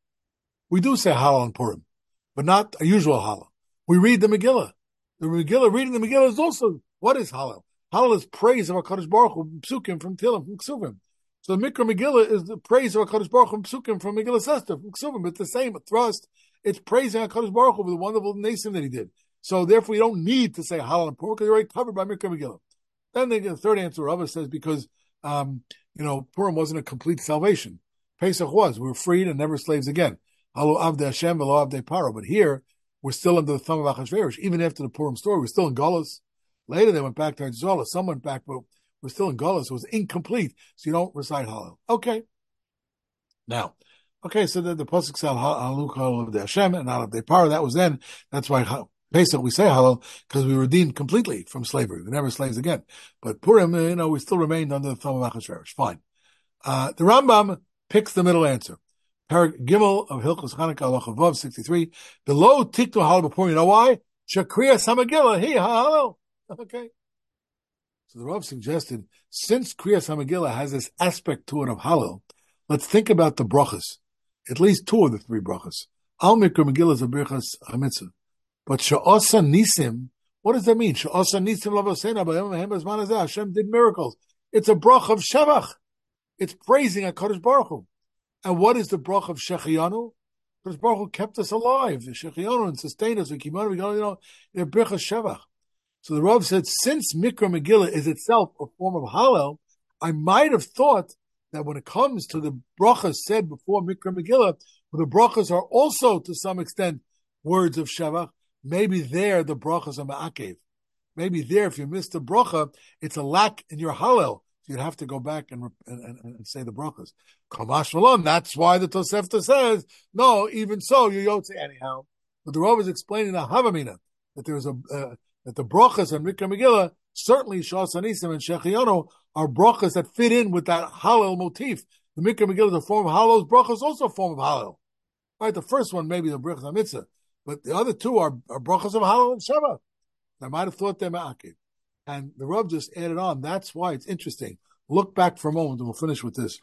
We do say halal on Purim, but not a usual halal. We read the Megillah. The Megillah, reading the Megillah is also, what is halal? Halal is praise of HaKadosh Baruch Hu, psukim from Tilim, from Ksuvim. So the Mikra Megillah is the praise of HaKadosh Baruch Hu, psukim from Megillah Sester, from Ksuvim. It's the same thrust. It's praising HaKadosh Baruch Hu for the wonderful nasim that he did. So therefore, you don't need to say halal and Purim because you're already covered by Mikra Megillah. Then the third answer, Rava says, because, um, you know, Purim wasn't a complete salvation. Pesach was. We were freed and never slaves again. Halu Avdei Hashem v'lo Avdei Paro. But here, we're still under the thumb of Achashverosh. Even after the Purim story, we're still in Galus. Later, they went back to Eretz Yisrael. Some went back, but we're still in Galus. So it was incomplete. So you don't recite Halal. Okay. Now, okay, so the, the Pasuk said Halu Halal of the Hashem and not of the Par. That was then. That's why Pesach we say Halal, because we were redeemed completely from slavery. We never slaves again. But Purim, you know, we still remained under the thumb of Achashverosh. Fine. Uh, the Rambam picks the middle answer. Parak Gimel of Hilchos Chanukah Halacha Vav sixty-three. Below Tiktu Halal before. You know why? Shakriya Samagila. He Halal. Okay. So the Rav suggested, since Kriyas HaMegillah has this aspect to it of Halal, let's think about the brachas. At least two of the three brachas. Al Mikra Megillah is a brachas hamitzah. But Sha'osa Nisim, what does that mean? Sha'osa Nisim Lavosena B'yom HaHem Hazeh. Hashem did miracles. It's a brach of Shevach. It's praising HaKadosh Baruch Hu. And what is the brach of Shechianu? HaKadosh Baruch Hu kept us alive. The Shechianu and sustained us. We keep on, we go, you know, they're brach of Shevach. So the Rav said, since Mikra Megillah is itself a form of Halal, I might have thought that when it comes to the brachas said before Mikra Megillah, the brachas are also to some extent words of Shevach. maybe there the brachas are ma'akev. Maybe there, if you missed the bracha, it's a lack in your hallel. So you'd have to go back and and, and, and say the brachas. Kamash Malon, that's why the Tosefta says, no, even so, you yotze anyhow. But the Rav is explaining the Havamina, that there's a, uh, that the brachas and Mikra Megillah, certainly Shas Anisim and Shechianu, are brachas that fit in with that hallel motif. The Mikra Megillah is a form of hallel, brachas is also a form of hallel. Right, the first one maybe the brachas mitzvah, but the other two are, are brachas of hallel and Shabbat. I might have thought they're ma'akev. And the Rav just added on. That's why it's interesting. Look back for a moment, and we'll finish with this.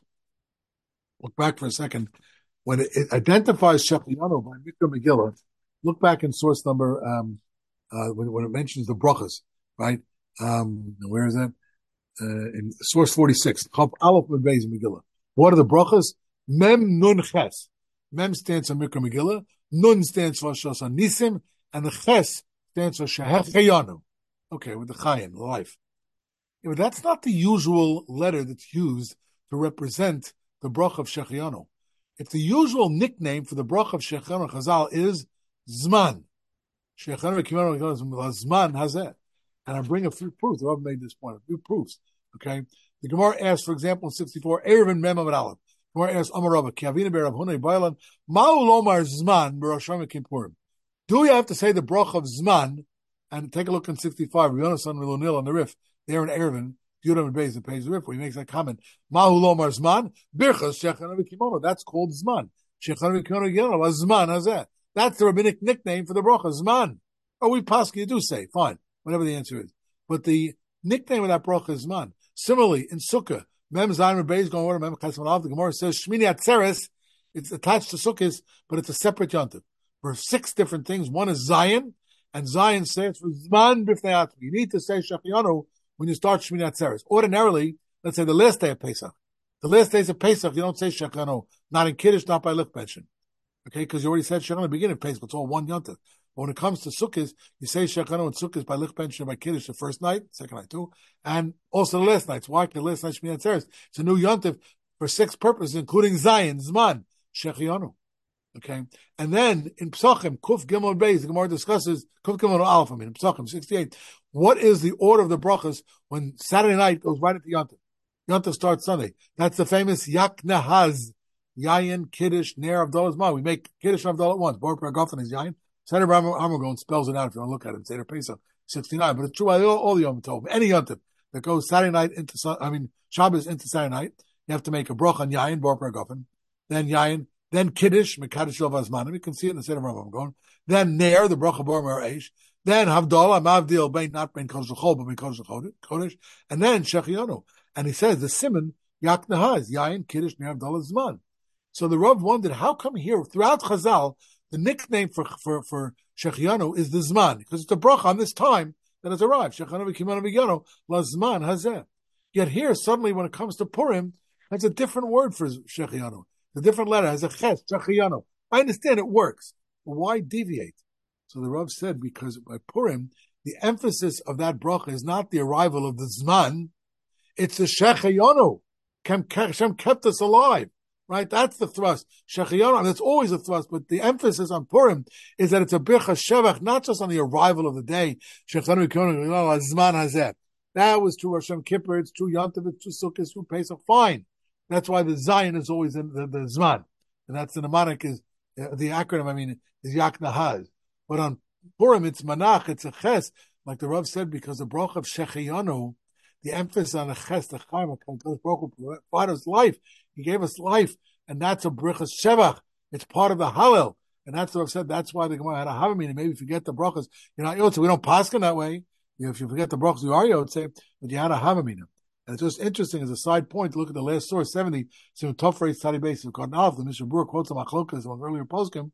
Look back for a second. When it, it identifies Shechianu by Mikra Megillah, look back in source number, um, uh, when, when it mentions the brachas, right? Um, where is that? Uh, in source forty-six. Chav Aleph Beis Megillah. What are the brachas? Mem Nun Ches. Mem stands for Mikra Megillah. Nun stands for Shas Nisim. And the Ches stands for Shehechayanu. Okay, with the Chayin, the life. Yeah, but that's not the usual letter that's used to represent the bracha of Shehechayanu. If the usual nickname for the bracha of Shehechayanu Chazal is Zman. Shehechayanu Kimanu is Zman Hazeh. And I bring a few proofs. The Rav made this point, a few proofs. Okay? The Gemara asks, for example, in sixty-four, Erevin Mem Amud Aleph. The Gemara asks, Amar Rava, Ki Avinu Berav Hunay Bailan, Ma'u Lomar Zman B'Rosh Hashanah Kippurim. Do you have to say the bracha of Zman? And take a look in sixty-five, Yonasan Milonil on the Rif, there in Erevin, Yudam and Beis, the page of the Rif, where he makes that comment. Mahu Lomar Zman, Birchas Shechana V'Kimono. That's called Zman. Shechana V'Kimono Yelal, Zman Hazeh. That's the rabbinic nickname for the bracha, Zman. Oh, we possibly do say, fine, whatever the answer is. But the nickname of that bracha is Zman. Similarly, in Sukkah, Mem Zayin Beis going over, Mem Chesed Malav, the Gemara says, Shmini Atzeres, it's attached to Sukkahs, but it's a separate yontif. For six different things. One is Zion, and Zion stands for Zman B'fnei Atzmi. You need to say Shechianu when you start Shmini Atzeres. Ordinarily, let's say the last day of Pesach. The last days of Pesach, you don't say Shechianu. Not in Kiddush, not by Lich Pension. Okay, because you already said Shechianu at the beginning of Pesach, it's all one yontif. But when it comes to Sukkahs, you say Shechianu and Sukkahs by Lich Pension and by Kiddush the first night, second night too, and also the last nights. Why? Because the last night Shmini Atzeres. It's a new yontif for six purposes, including Zion, Zman, Shechianu. Okay, and then in Psachim, Kuf Gimel Beis, the Gemara discusses Kuf Gimel Aleph. I mean, in Psachim sixty-eight, what is the order of the brachas when Saturday night goes right into Yontif? Yontif starts Sunday. That's the famous Yak Nahaz, Yayin Kiddush Ner Avdol Zman. We make Kiddush and Avdol at once. Bor Paragofen is Yayin. Seder Armagon spells it out if you want to look at it. Seder Pesach sixty-nine, but it's true. All, all the Yom Tov, any Yontif that goes Saturday night into I mean Shabbos into Saturday night, you have to make a brach on Yayin Bor Paragofen, then Yayin. Then Kiddush, Mekadosh Shel Vazmanim. You can see it in the Seder Rambam going. Then Ner, the Bracha Bar Eish. Then Havdalah, Mavdil, Bein, not Bein Kodesh L'Chol, but Bein Kodesh L'Chodesh. And then Shechianu. And he says the Simon, Yak Nahaz, Yayin, Kiddush, Ner, Havdalah, Zman. So the Rav wondered, how come here, throughout Chazal, the nickname for, for, for Shechianu is the Zman? Because it's a Bracha on this time that has arrived. Shechianu V'Kimanu V'Yanu, La Zman Hazeh. Yet here, suddenly, when it comes to Purim, that's a different word for Shechianu. The different letter has a ches, Shechiyanu. I understand it works, but why deviate? So the Rav said, because by Purim, the emphasis of that bracha is not the arrival of the Zman, it's the Shechiyanu. Hashem kept us alive, right? That's the thrust. Shechiyanu, and it's always a thrust, but the emphasis on Purim is that it's a bircha shevach, not just on the arrival of the day. Shechiyanu Zman hazeh. That was true Hashem Kippur, it's true Yontif, it's true Sukkot, it's true Pesach, fine. That's why the Zion is always in the, the Zman. And that's the mnemonic is, uh, the acronym, I mean, is Yak Nahaz. But on Purim, it's Manach, it's a Ches, like the Rav said, because the Bracha of Shechiyanu, the emphasis on the Ches, the Chaim, the Baruch Hu provided us life. He gave us life, and that's a Brichas Shevach. It's part of the Hallel. And that's what I've said. That's why the Gemara had a Havamina. Maybe forget the Brachas. You're not Yotze. We don't paskin that way. You know, if you forget the Brachas, you are Yotze, but you had a Havamina. And it's just interesting as a side point to look at the last source, seventy, so tough race study basis of Cotton Aleph, the Mishnah Berurah quotes on Machlokas among earlier poskim.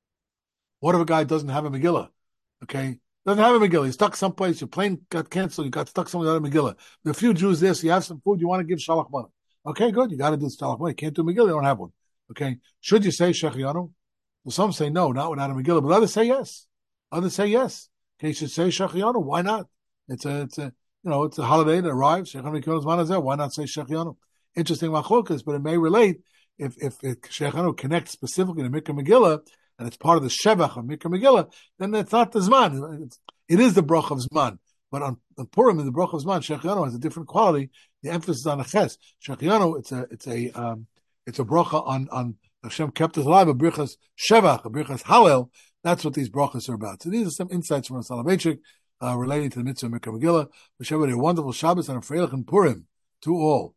What if a guy doesn't have a Megillah? Okay? Doesn't have a Megillah. He's stuck someplace, your plane got canceled, you got stuck somewhere without a Megillah. There are a few Jews there, so you have some food, you want to give Shalach Mana. Okay, good, you got to do Shalach Mana. You can't do Megillah, you don't have one. Okay? Should you say Shechianu? Well, some say no, not without a Megillah, but others say yes. Others say yes. Okay, you should say Shechianu. Why not? It's a, it's a, You know, it's a holiday that arrives. Why not say Shechianu? Interesting machlokas, but it may relate if if, if Shechianu connects specifically to Mikra Megillah, and it's part of the Shevach of Mikra Megillah, then it's not the Zman. It's, it is the Bracha of Zman. But on, on Purim, in the Bracha of Zman, Shechianu has a different quality. The emphasis is on a Ches. Shechianu, it's a, it's a, um, it's a Bracha on, on Hashem kept us alive, a Birchas Shevach, a Birchas Hallel. That's what these brachas are about. So these are some insights from Soloveitchik, uh, relating to the mitzvah of Mikra Megillah. Wish everybody a wonderful Shabbos and a Freilich and Purim to all.